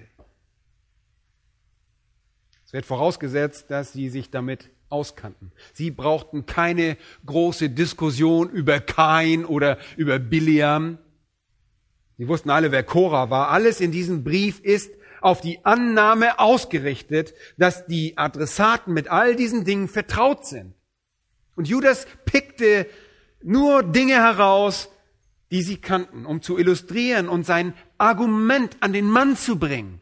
Es wird vorausgesetzt, dass sie sich damit auskannten. Sie brauchten keine große Diskussion über Kain oder über Bileam. Sie wussten alle, wer Korah war. Alles in diesem Brief ist auf die Annahme ausgerichtet, dass die Adressaten mit all diesen Dingen vertraut sind. Und Judas pickte nur Dinge heraus, die sie kannten, um zu illustrieren und sein Argument an den Mann zu bringen.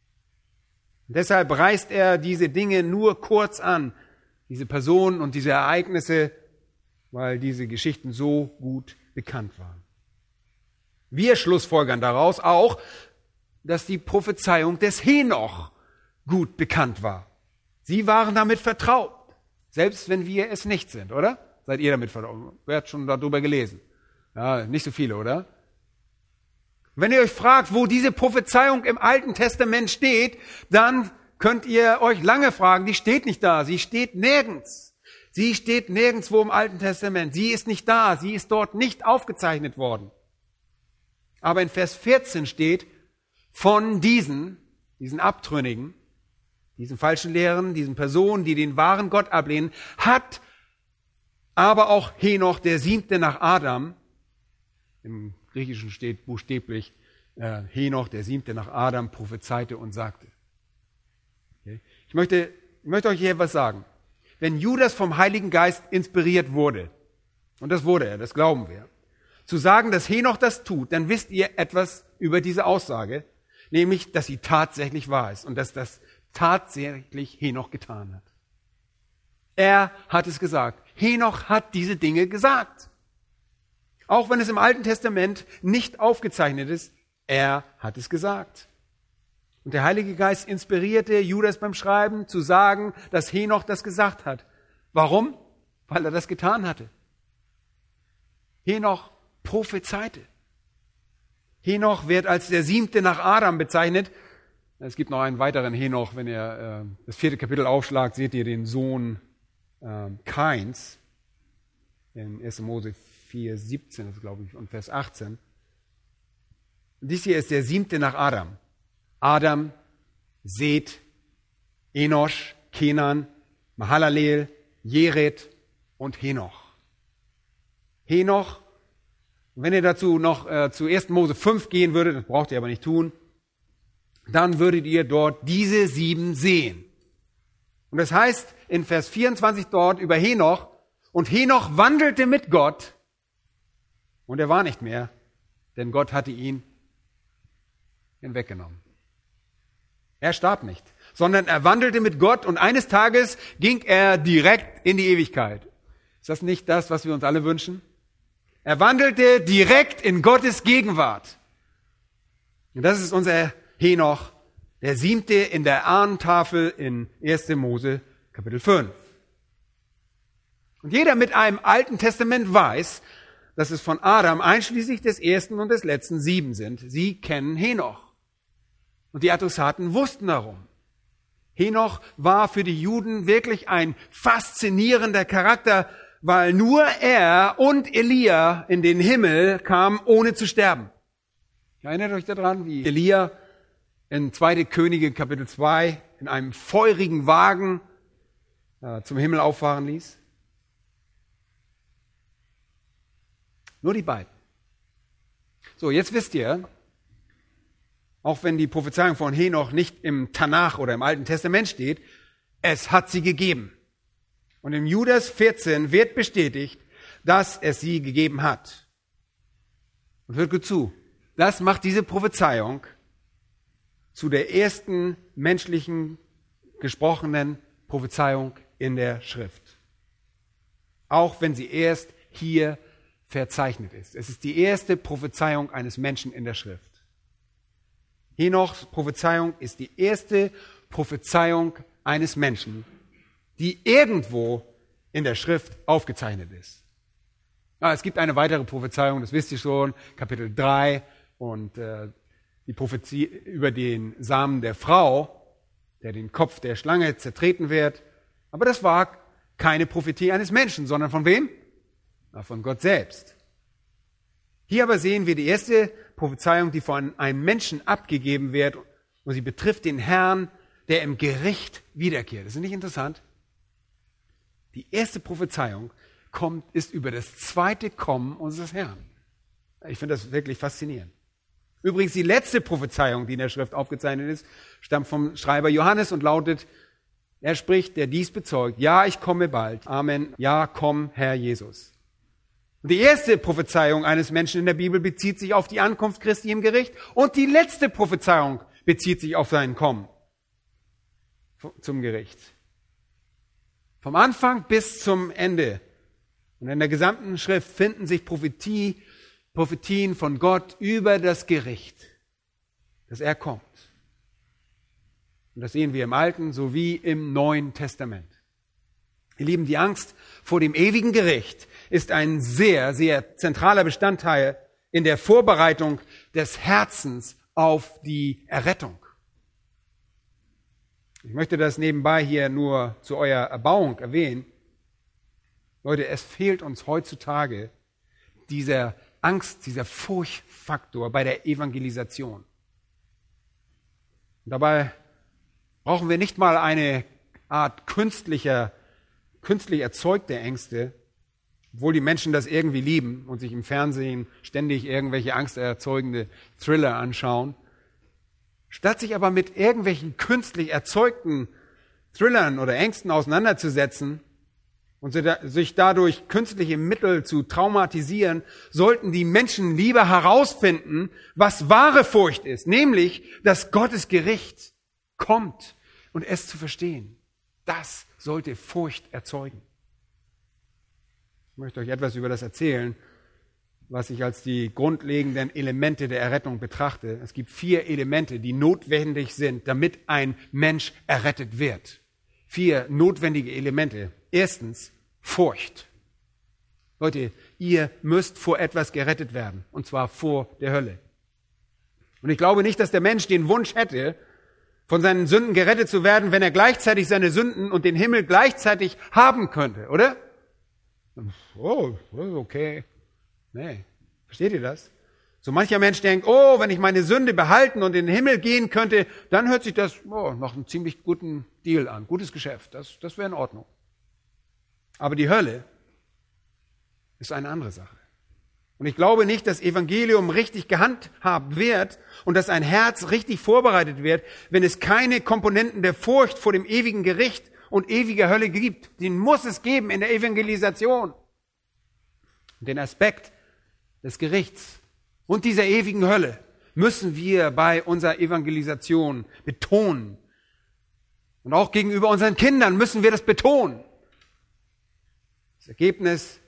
Und deshalb reißt er diese Dinge nur kurz an, diese Personen und diese Ereignisse, weil diese Geschichten so gut bekannt waren. Wir schlussfolgern daraus auch, dass die Prophezeiung des Henoch gut bekannt war. Sie waren damit vertraut, selbst wenn wir es nicht sind, oder? Seid ihr damit vertraut? Wer hat schon darüber gelesen? Ja, nicht so viele, oder? Wenn ihr euch fragt, wo diese Prophezeiung im Alten Testament steht, dann könnt ihr euch lange fragen, die steht nicht da, sie steht nirgends. Sie steht nirgendwo im Alten Testament, sie ist nicht da, sie ist dort nicht aufgezeichnet worden. Aber in Vers vierzehn steht, von diesen, diesen Abtrünnigen, diesen falschen Lehren, diesen Personen, die den wahren Gott ablehnen, hat aber auch Henoch, der siebte nach Adam, im Griechischen steht buchstäblich, äh, Henoch, der siebte nach Adam, prophezeite und sagte. Okay. Ich möchte, ich möchte euch hier etwas sagen. Wenn Judas vom Heiligen Geist inspiriert wurde, und das wurde er, das glauben wir, zu sagen, dass Henoch das tut, dann wisst ihr etwas über diese Aussage, nämlich, dass sie tatsächlich wahr ist und dass das tatsächlich Henoch getan hat. Er hat es gesagt. Henoch hat diese Dinge gesagt. Auch wenn es im Alten Testament nicht aufgezeichnet ist, er hat es gesagt. Und der Heilige Geist inspirierte Judas beim Schreiben zu sagen, dass Henoch das gesagt hat. Warum? Weil er das getan hatte. Henoch prophezeite. Henoch wird als der siebte nach Adam bezeichnet. Es gibt noch einen weiteren Henoch. Wenn ihr äh, das vierte Kapitel aufschlagt, seht ihr den Sohn äh, Kains. In erster Mose vier, siebzehn, das glaube ich, und Vers achtzehn. Und dies hier ist der siebte nach Adam. Adam, Seth, Enosch, Kenan, Mahalalel, Jered und Henoch. Henoch, wenn ihr dazu noch äh, zu erster Mose fünf gehen würdet, das braucht ihr aber nicht tun, dann würdet ihr dort diese sieben sehen. Und das heißt in Vers vierundzwanzig dort über Henoch, und Henoch wandelte mit Gott, und er war nicht mehr, denn Gott hatte ihn hinweggenommen. Er starb nicht, sondern er wandelte mit Gott und eines Tages ging er direkt in die Ewigkeit. Ist das nicht das, was wir uns alle wünschen? Er wandelte direkt in Gottes Gegenwart. Und das ist unser Henoch, der siebte in der Ahnentafel in erster Mose Kapitel fünf. Und jeder mit einem Alten Testament weiß, dass es von Adam einschließlich des ersten und des letzten sieben sind. Sie kennen Henoch. Und die Adressaten wussten darum. Henoch war für die Juden wirklich ein faszinierender Charakter, weil nur er und Elia in den Himmel kamen, ohne zu sterben. Erinnert euch daran, wie Elia in zweiter Könige Kapitel zwei in einem feurigen Wagen äh, zum Himmel auffahren ließ? Nur die beiden. So, jetzt wisst ihr, auch wenn die Prophezeiung von Henoch nicht im Tanach oder im Alten Testament steht, es hat sie gegeben. Und im Judas vierzehn wird bestätigt, dass es sie gegeben hat. Und hört gut zu, das macht diese Prophezeiung zu der ersten menschlichen gesprochenen Prophezeiung in der Schrift. Auch wenn sie erst hier verzeichnet ist. Es ist die erste Prophezeiung eines Menschen in der Schrift. Henochs Prophezeiung ist die erste Prophezeiung eines Menschen, die irgendwo in der Schrift aufgezeichnet ist. Ah, es gibt eine weitere Prophezeiung, das wisst ihr schon, Kapitel drei, und äh, die Prophezie über den Samen der Frau, der den Kopf der Schlange zertreten wird. Aber das war keine Prophetie eines Menschen, sondern von wem? Na, von Gott selbst. Hier aber sehen wir die erste Prophezeiung, die von einem Menschen abgegeben wird, und sie betrifft den Herrn, der im Gericht wiederkehrt. Das ist nicht interessant? Die erste Prophezeiung kommt, ist über das zweite Kommen unseres Herrn. Ich finde das wirklich faszinierend. Übrigens, die letzte Prophezeiung, die in der Schrift aufgezeichnet ist, stammt vom Schreiber Johannes und lautet, er spricht, der dies bezeugt, ja, ich komme bald. Amen. Ja, komm, Herr Jesus. Und die erste Prophezeiung eines Menschen in der Bibel bezieht sich auf die Ankunft Christi im Gericht und die letzte Prophezeiung bezieht sich auf sein Kommen zum Gericht. Vom Anfang bis zum Ende. Und in der gesamten Schrift finden sich Prophetie, Prophetien von Gott über das Gericht, dass er kommt. Und das sehen wir im Alten sowie im Neuen Testament. Ihr Lieben, die Angst vor dem ewigen Gericht ist ein sehr, sehr zentraler Bestandteil in der Vorbereitung des Herzens auf die Errettung. Ich möchte das nebenbei hier nur zu eurer Erbauung erwähnen. Leute, es fehlt uns heutzutage dieser Angst, dieser Furchtfaktor bei der Evangelisation. Und dabei brauchen wir nicht mal eine Art künstlicher, künstlich erzeugter Ängste, obwohl die Menschen das irgendwie lieben und sich im Fernsehen ständig irgendwelche angsterzeugende Thriller anschauen. Statt sich aber mit irgendwelchen künstlich erzeugten Thrillern oder Ängsten auseinanderzusetzen und sich dadurch künstliche Mittel zu traumatisieren, sollten die Menschen lieber herausfinden, was wahre Furcht ist, nämlich, dass Gottes Gericht kommt und es zu verstehen. Das sollte Furcht erzeugen. Ich möchte euch etwas über das erzählen, was ich als die grundlegenden Elemente der Errettung betrachte. Es gibt vier Elemente, die notwendig sind, damit ein Mensch errettet wird. Vier notwendige Elemente. Erstens, Furcht. Leute, ihr müsst vor etwas gerettet werden, und zwar vor der Hölle. Und ich glaube nicht, dass der Mensch den Wunsch hätte, von seinen Sünden gerettet zu werden, wenn er gleichzeitig seine Sünden und den Himmel gleichzeitig haben könnte, oder? Oh, okay. Nee, versteht ihr das? So mancher Mensch denkt, oh, wenn ich meine Sünde behalten und in den Himmel gehen könnte, dann hört sich das oh, nach einem ziemlich guten Deal an, gutes Geschäft, das, das wäre in Ordnung. Aber die Hölle ist eine andere Sache. Und ich glaube nicht, dass Evangelium richtig gehandhabt wird und dass ein Herz richtig vorbereitet wird, wenn es keine Komponenten der Furcht vor dem ewigen Gericht und ewiger Hölle gibt. Den muss es geben in der Evangelisation. Und den Aspekt des Gerichts und dieser ewigen Hölle müssen wir bei unserer Evangelisation betonen. Und auch gegenüber unseren Kindern müssen wir das betonen. Das Ergebnis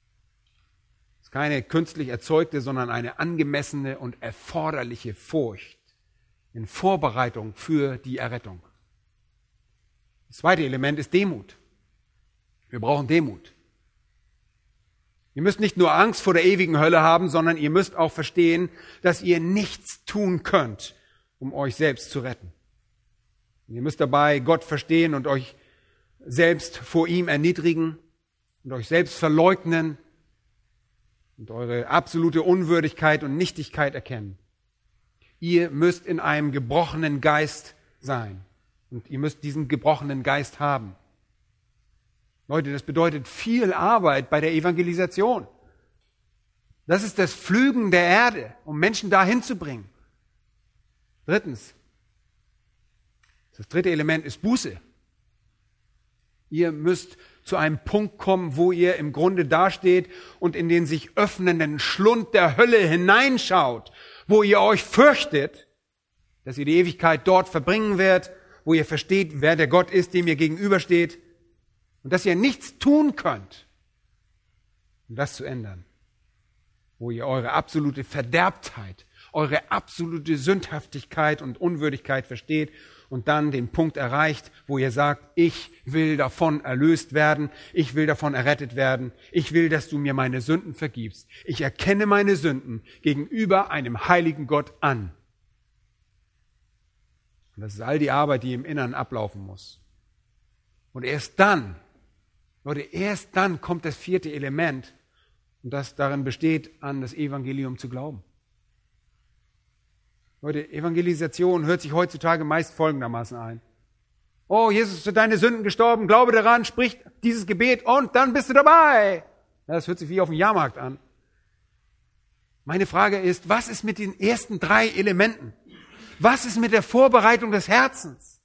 ist keine künstlich erzeugte, sondern eine angemessene und erforderliche Furcht in Vorbereitung für die Errettung. Das zweite Element ist Demut. Wir brauchen Demut. Ihr müsst nicht nur Angst vor der ewigen Hölle haben, sondern ihr müsst auch verstehen, dass ihr nichts tun könnt, um euch selbst zu retten. Und ihr müsst dabei Gott verstehen und euch selbst vor ihm erniedrigen und euch selbst verleugnen und eure absolute Unwürdigkeit und Nichtigkeit erkennen. Ihr müsst in einem gebrochenen Geist sein und ihr müsst diesen gebrochenen Geist haben. Leute, das bedeutet viel Arbeit bei der Evangelisation. Das ist das Pflügen der Erde, um Menschen dahin zu bringen. Drittens, das dritte Element ist Buße. Ihr müsst zu einem Punkt kommen, wo ihr im Grunde dasteht und in den sich öffnenden Schlund der Hölle hineinschaut, wo ihr euch fürchtet, dass ihr die Ewigkeit dort verbringen werdet, wo ihr versteht, wer der Gott ist, dem ihr gegenübersteht, und dass ihr nichts tun könnt, um das zu ändern. Wo ihr eure absolute Verderbtheit, eure absolute Sündhaftigkeit und Unwürdigkeit versteht und dann den Punkt erreicht, wo ihr sagt, ich will davon erlöst werden, ich will davon errettet werden, ich will, dass du mir meine Sünden vergibst. Ich erkenne meine Sünden gegenüber einem heiligen Gott an. Und das ist all die Arbeit, die im Inneren ablaufen muss. Und erst dann, Leute, erst dann kommt das vierte Element, und das darin besteht, an das Evangelium zu glauben. Leute, Evangelisation hört sich heutzutage meist folgendermaßen ein. Oh, Jesus ist für deine Sünden gestorben, glaube daran, sprich dieses Gebet und dann bist du dabei. Ja, das hört sich wie auf dem Jahrmarkt an. Meine Frage ist, was ist mit den ersten drei Elementen? Was ist mit der Vorbereitung des Herzens?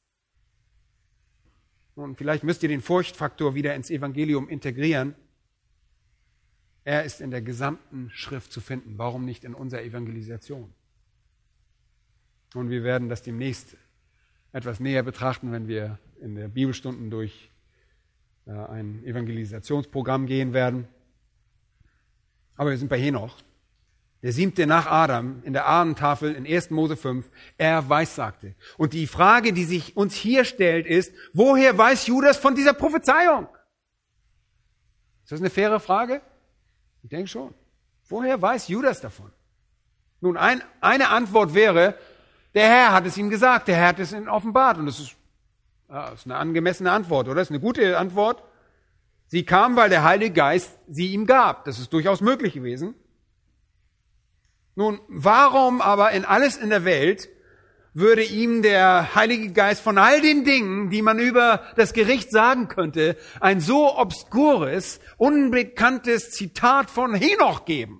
Und vielleicht müsst ihr den Furchtfaktor wieder ins Evangelium integrieren. Er ist in der gesamten Schrift zu finden. Warum nicht in unserer Evangelisation? Und wir werden das demnächst etwas näher betrachten, wenn wir in der Bibelstunden durch äh, ein Evangelisationsprogramm gehen werden. Aber wir sind bei Henoch. Der siebte nach Adam in der Ahnentafel in ersten Mose fünf, er weissagte. Und die Frage, die sich uns hier stellt, ist, woher weiß Judas von dieser Prophezeiung? Ist das eine faire Frage? Ich denke schon. Woher weiß Judas davon? Nun, ein, eine Antwort wäre, der Herr hat es ihm gesagt, der Herr hat es ihm offenbart. Und das ist, ja, das ist eine angemessene Antwort, oder? Das ist eine gute Antwort. Sie kam, weil der Heilige Geist sie ihm gab. Das ist durchaus möglich gewesen. Nun, warum aber in alles in der Welt würde ihm der Heilige Geist von all den Dingen, die man über das Gericht sagen könnte, ein so obskures, unbekanntes Zitat von Henoch geben?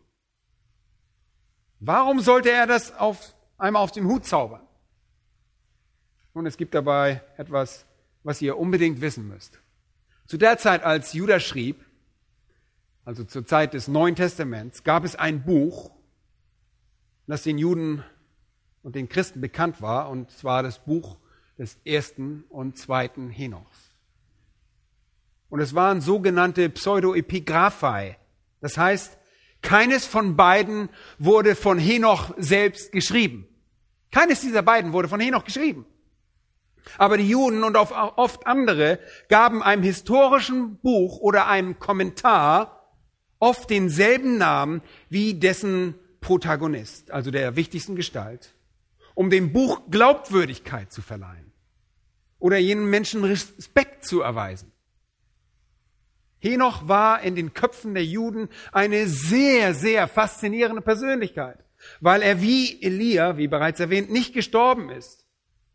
Warum sollte er das auf einmal auf den Hut zaubern? Nun, es gibt dabei etwas, was ihr unbedingt wissen müsst. Zu der Zeit, als Judas schrieb, also zur Zeit des Neuen Testaments, gab es ein Buch, das den Juden und den Christen bekannt war, und zwar das Buch des ersten und zweiten Henochs. Und es waren sogenannte Pseudoepigraphai. Das heißt, keines von beiden wurde von Henoch selbst geschrieben. Keines dieser beiden wurde von Henoch geschrieben. Aber die Juden und auch oft andere gaben einem historischen Buch oder einem Kommentar oft denselben Namen wie dessen Protagonist, also der wichtigsten Gestalt, um dem Buch Glaubwürdigkeit zu verleihen oder jenen Menschen Respekt zu erweisen. Henoch war in den Köpfen der Juden eine sehr, sehr faszinierende Persönlichkeit, weil er wie Elia, wie bereits erwähnt, nicht gestorben ist.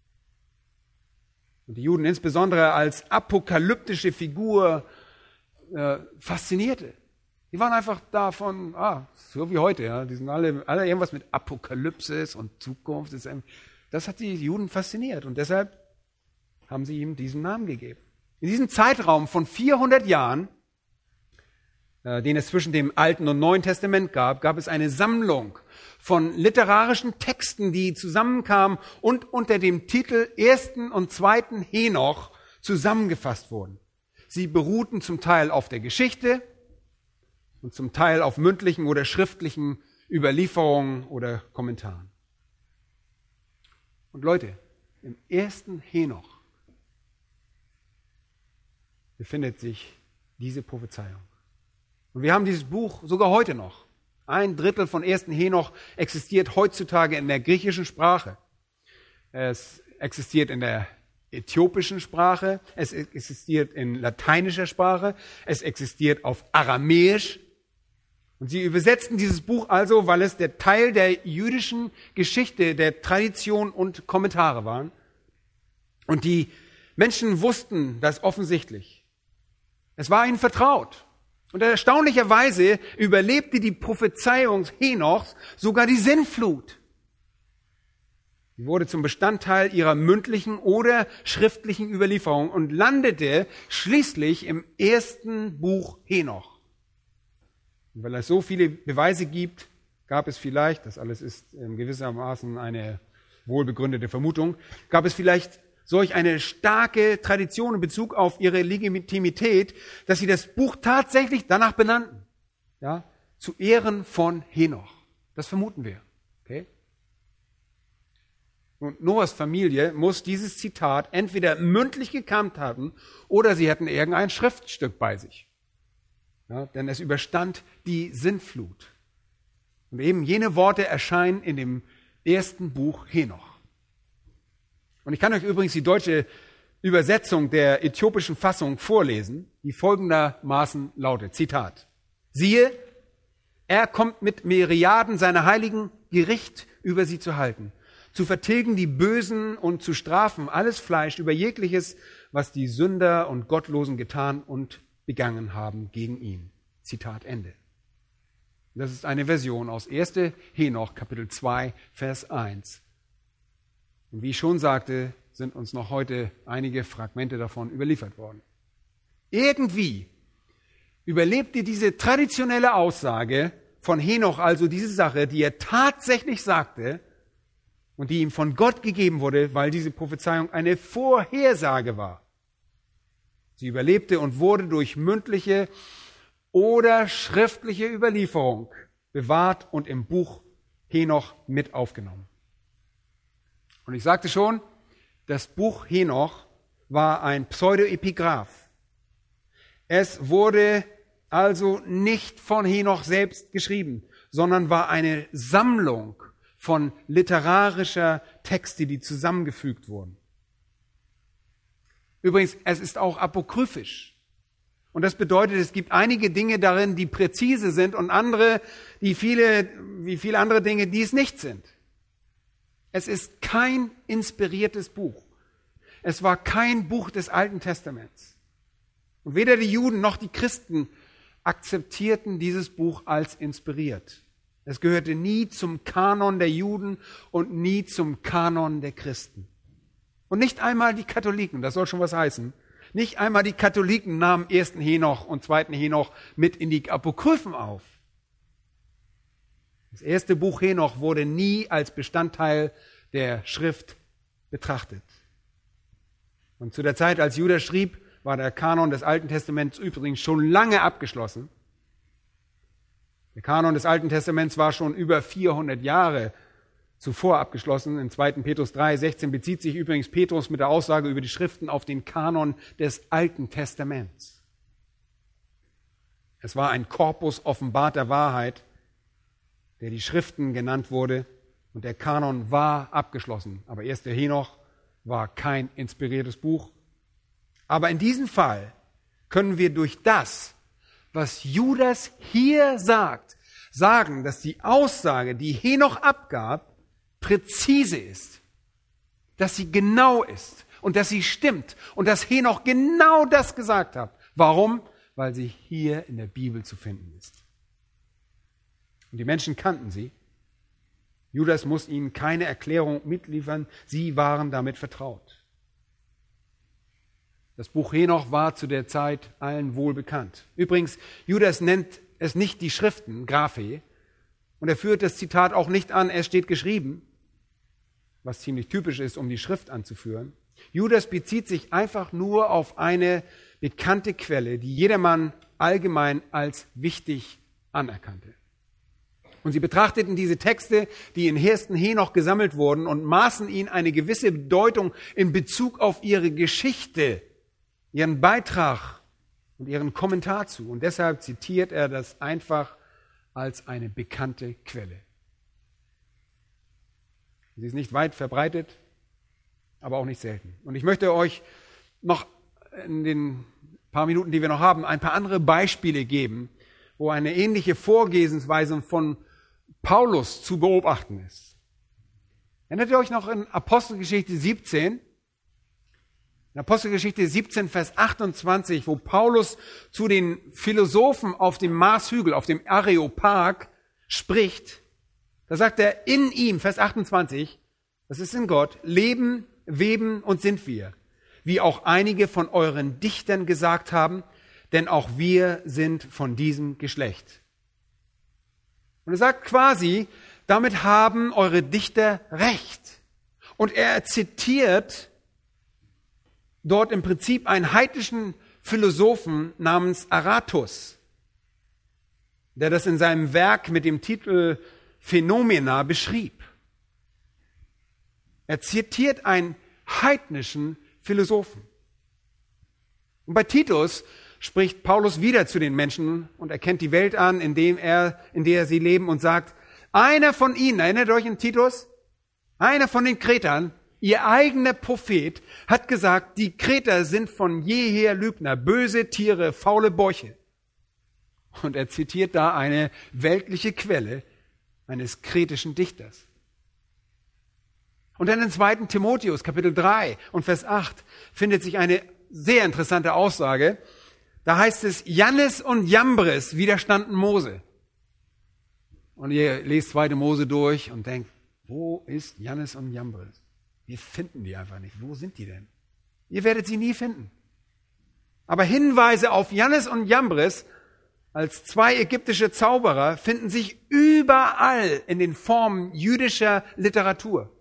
Und die Juden insbesondere als apokalyptische Figur äh, faszinierte. Die waren einfach davon, ah, so wie heute, ja. Die sind alle, alle irgendwas mit Apokalypsis und Zukunft. Das hat die Juden fasziniert und deshalb haben sie ihm diesen Namen gegeben. In diesem Zeitraum von vierhundert Jahren, äh, den es zwischen dem Alten und Neuen Testament gab, gab es eine Sammlung von literarischen Texten, die zusammenkamen und unter dem Titel Ersten und Zweiten Henoch zusammengefasst wurden. Sie beruhten zum Teil auf der Geschichte und zum Teil auf mündlichen oder schriftlichen Überlieferungen oder Kommentaren. Und Leute, im ersten Henoch befindet sich diese Prophezeiung. Und wir haben dieses Buch sogar heute noch. Ein Drittel von ersten Henoch existiert heutzutage in der griechischen Sprache. Es existiert in der äthiopischen Sprache, es existiert in lateinischer Sprache, es existiert auf Aramäisch. Und sie übersetzten dieses Buch also, weil es der Teil der jüdischen Geschichte, der Tradition und Kommentare waren. Und die Menschen wussten das offensichtlich. Es war ihnen vertraut. Und erstaunlicherweise überlebte die Prophezeiung Henochs sogar die Sintflut. Sie wurde zum Bestandteil ihrer mündlichen oder schriftlichen Überlieferung und landete schließlich im ersten Buch Henoch. Und weil es so viele Beweise gibt, gab es vielleicht, das alles ist in gewissermaßen eine wohlbegründete Vermutung, gab es vielleicht solch eine starke Tradition in Bezug auf ihre Legitimität, dass sie das Buch tatsächlich danach benannten. Ja, zu Ehren von Henoch. Das vermuten wir. Okay? Und Noahs Familie muss dieses Zitat entweder mündlich gekannt haben oder sie hatten irgendein Schriftstück bei sich. Ja, denn es überstand die Sintflut. Und eben jene Worte erscheinen in dem ersten Buch Henoch. Und ich kann euch übrigens die deutsche Übersetzung der äthiopischen Fassung vorlesen, die folgendermaßen lautet, Zitat: Siehe, er kommt mit Myriaden seiner Heiligen Gericht über sie zu halten, zu vertilgen die Bösen und zu strafen alles Fleisch über jegliches, was die Sünder und Gottlosen getan und begangen haben gegen ihn. Zitat Ende. Das ist eine Version aus erster Henoch, Kapitel zwei, Vers eins. Und wie ich schon sagte, sind uns noch heute einige Fragmente davon überliefert worden. Irgendwie überlebte diese traditionelle Aussage von Henoch, also diese Sache, die er tatsächlich sagte und die ihm von Gott gegeben wurde, weil diese Prophezeiung eine Vorhersage war. Sie überlebte und wurde durch mündliche oder schriftliche Überlieferung bewahrt und im Buch Henoch mit aufgenommen. Und ich sagte schon, das Buch Henoch war ein Pseudoepigraph. Es wurde also nicht von Henoch selbst geschrieben, sondern war eine Sammlung von literarischer Texte, die zusammengefügt wurden. Übrigens, es ist auch apokryphisch. Und das bedeutet, es gibt einige Dinge darin, die präzise sind und andere, die viele, wie viele andere Dinge, die es nicht sind. Es ist kein inspiriertes Buch. Es war kein Buch des Alten Testaments. Und weder die Juden noch die Christen akzeptierten dieses Buch als inspiriert. Es gehörte nie zum Kanon der Juden und nie zum Kanon der Christen. Und nicht einmal die Katholiken, das soll schon was heißen, nicht einmal die Katholiken nahmen ersten Henoch und zweiten Henoch mit in die Apokryphen auf. Das erste Buch Henoch wurde nie als Bestandteil der Schrift betrachtet. Und zu der Zeit, als Judas schrieb, war der Kanon des Alten Testaments übrigens schon lange abgeschlossen. Der Kanon des Alten Testaments war schon über vierhundert Jahre zuvor abgeschlossen. In zweiten Petrus drei, sechzehn bezieht sich übrigens Petrus mit der Aussage über die Schriften auf den Kanon des Alten Testaments. Es war ein Korpus offenbarter Wahrheit, der die Schriften genannt wurde, und der Kanon war abgeschlossen. Aber erster Henoch war kein inspiriertes Buch. Aber in diesem Fall können wir durch das, was Judas hier sagt, sagen, dass die Aussage, die Henoch abgab, präzise ist, dass sie genau ist und dass sie stimmt und dass Henoch genau das gesagt hat. Warum? Weil sie hier in der Bibel zu finden ist. Und die Menschen kannten sie. Judas muss ihnen keine Erklärung mitliefern. Sie waren damit vertraut. Das Buch Henoch war zu der Zeit allen wohl bekannt. Übrigens, Judas nennt es nicht die Schriften, Graphe, und er führt das Zitat auch nicht an, es steht geschrieben, was ziemlich typisch ist, um die Schrift anzuführen. Judas bezieht sich einfach nur auf eine bekannte Quelle, die jedermann allgemein als wichtig anerkannte. Und sie betrachteten diese Texte, die in ersten Henoch gesammelt wurden, und maßen ihnen eine gewisse Bedeutung in Bezug auf ihre Geschichte, ihren Beitrag und ihren Kommentar zu. Und deshalb zitiert er das einfach als eine bekannte Quelle. Sie ist nicht weit verbreitet, aber auch nicht selten. Und ich möchte euch noch in den paar Minuten, die wir noch haben, ein paar andere Beispiele geben, wo eine ähnliche Vorgehensweise von Paulus zu beobachten ist. Erinnert ihr euch noch in Apostelgeschichte siebzehn? In Apostelgeschichte siebzehn, Vers achtundzwanzig, wo Paulus zu den Philosophen auf dem Marshügel, auf dem Areopag spricht. Da sagt er, in ihm, Vers achtundzwanzig, das ist in Gott, leben, weben und sind wir, wie auch einige von euren Dichtern gesagt haben, denn auch wir sind von diesem Geschlecht. Und er sagt quasi, damit haben eure Dichter recht. Und er zitiert dort im Prinzip einen heidnischen Philosophen namens Aratus, der das in seinem Werk mit dem Titel Phänomena beschrieb. Er zitiert einen heidnischen Philosophen. Und bei Titus spricht Paulus wieder zu den Menschen und erkennt die Welt an, in dem er, in der sie leben, und sagt, einer von ihnen, erinnert euch an Titus? Einer von den Kretern, ihr eigener Prophet, hat gesagt, die Kreter sind von jeher Lügner, böse Tiere, faule Bäuche. Und er zitiert da eine weltliche Quelle eines kretischen Dichters. Und dann in zweiten Timotheus, Kapitel drei und Vers acht, findet sich eine sehr interessante Aussage. Da heißt es, Jannes und Jambres widerstanden Mose. und ihr lest zweite Mose durch und denkt, wo ist Jannes und Jambres? Wir finden die einfach nicht. Wo sind die denn? Ihr werdet sie nie finden. Aber Hinweise auf Jannes und Jambres als zwei ägyptische Zauberer finden sich überall in den Formen jüdischer Literatur.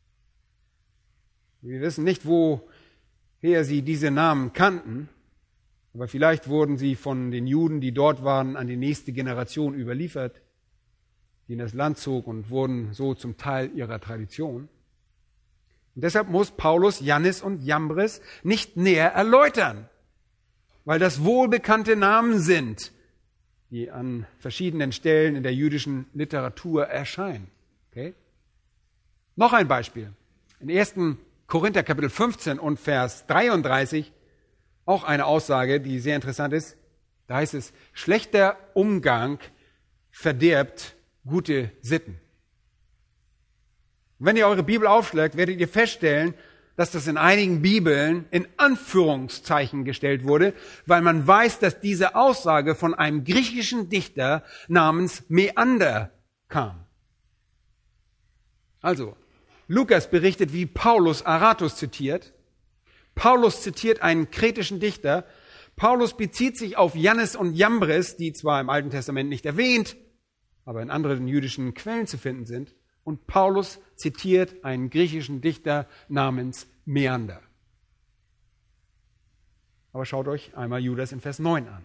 Wir wissen nicht, woher sie diese Namen kannten, aber vielleicht wurden sie von den Juden, die dort waren, an die nächste Generation überliefert, die in das Land zog und wurden so zum Teil ihrer Tradition. Und deshalb muss Paulus Jannes und Jambres nicht näher erläutern, weil das wohlbekannte Namen sind, die an verschiedenen Stellen in der jüdischen Literatur erscheinen. Okay? Noch ein Beispiel. In ersten Korinther Kapitel fünfzehn und Vers dreiunddreißig, auch eine Aussage, die sehr interessant ist. Da heißt es, schlechter Umgang verderbt gute Sitten. Und wenn ihr eure Bibel aufschlagt, werdet ihr feststellen, dass das in einigen Bibeln in Anführungszeichen gestellt wurde, weil man weiß, dass diese Aussage von einem griechischen Dichter namens Meander kam. Also, Lukas berichtet, wie Paulus Aratus zitiert. Paulus zitiert einen kretischen Dichter. Paulus bezieht sich auf Jannes und Jambres, die zwar im Alten Testament nicht erwähnt, aber in anderen jüdischen Quellen zu finden sind. Und Paulus zitiert einen griechischen Dichter namens Meander. Aber schaut euch einmal Judas in Vers neun an,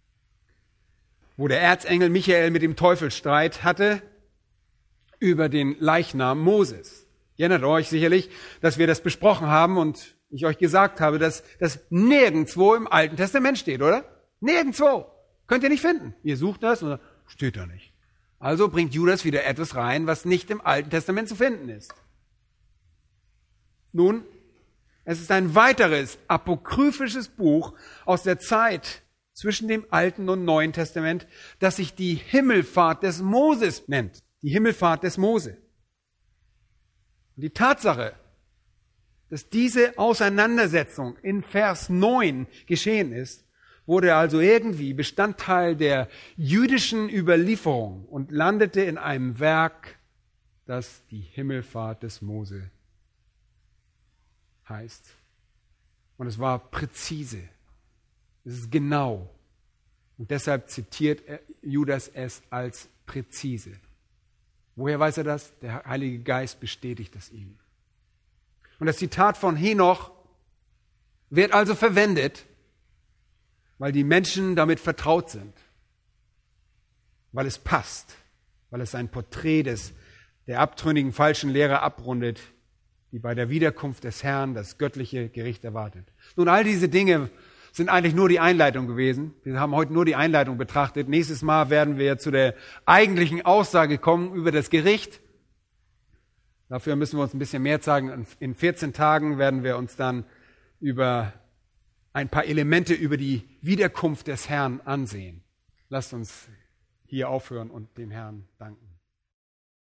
wo der Erzengel Michael mit dem Teufel Streit hatte über den Leichnam Moses. Ihr erinnert euch sicherlich, dass wir das besprochen haben und ich euch gesagt habe, dass das nirgendwo im Alten Testament steht, oder? Nirgendwo. Könnt ihr nicht finden. Ihr sucht das und steht da nicht. Also bringt Judas wieder etwas rein, was nicht im Alten Testament zu finden ist. Nun, es ist ein weiteres apokryphisches Buch aus der Zeit zwischen dem Alten und Neuen Testament, das sich die Himmelfahrt des Moses nennt. Die Himmelfahrt des Mose. Und die Tatsache, dass diese Auseinandersetzung in Vers neun geschehen ist, wurde also irgendwie Bestandteil der jüdischen Überlieferung und landete in einem Werk, das die Himmelfahrt des Mose heißt. Und es war präzise. Es ist genau. Und deshalb zitiert Judas es als präzise. Woher weiß er das? Der Heilige Geist bestätigt es ihm. Und das Zitat von Henoch wird also verwendet, weil die Menschen damit vertraut sind, weil es passt, weil es ein Porträt des, der abtrünnigen falschen Lehrer abrundet, die bei der Wiederkunft des Herrn das göttliche Gericht erwartet. Nun, all diese Dinge sind eigentlich nur die Einleitung gewesen. Wir haben heute nur die Einleitung betrachtet. Nächstes Mal werden wir zu der eigentlichen Aussage kommen über das Gericht. Dafür müssen wir uns ein bisschen mehr zeigen. In vierzehn Tagen werden wir uns dann über ein paar Elemente über die Wiederkunft des Herrn ansehen. Lasst uns hier aufhören und dem Herrn danken.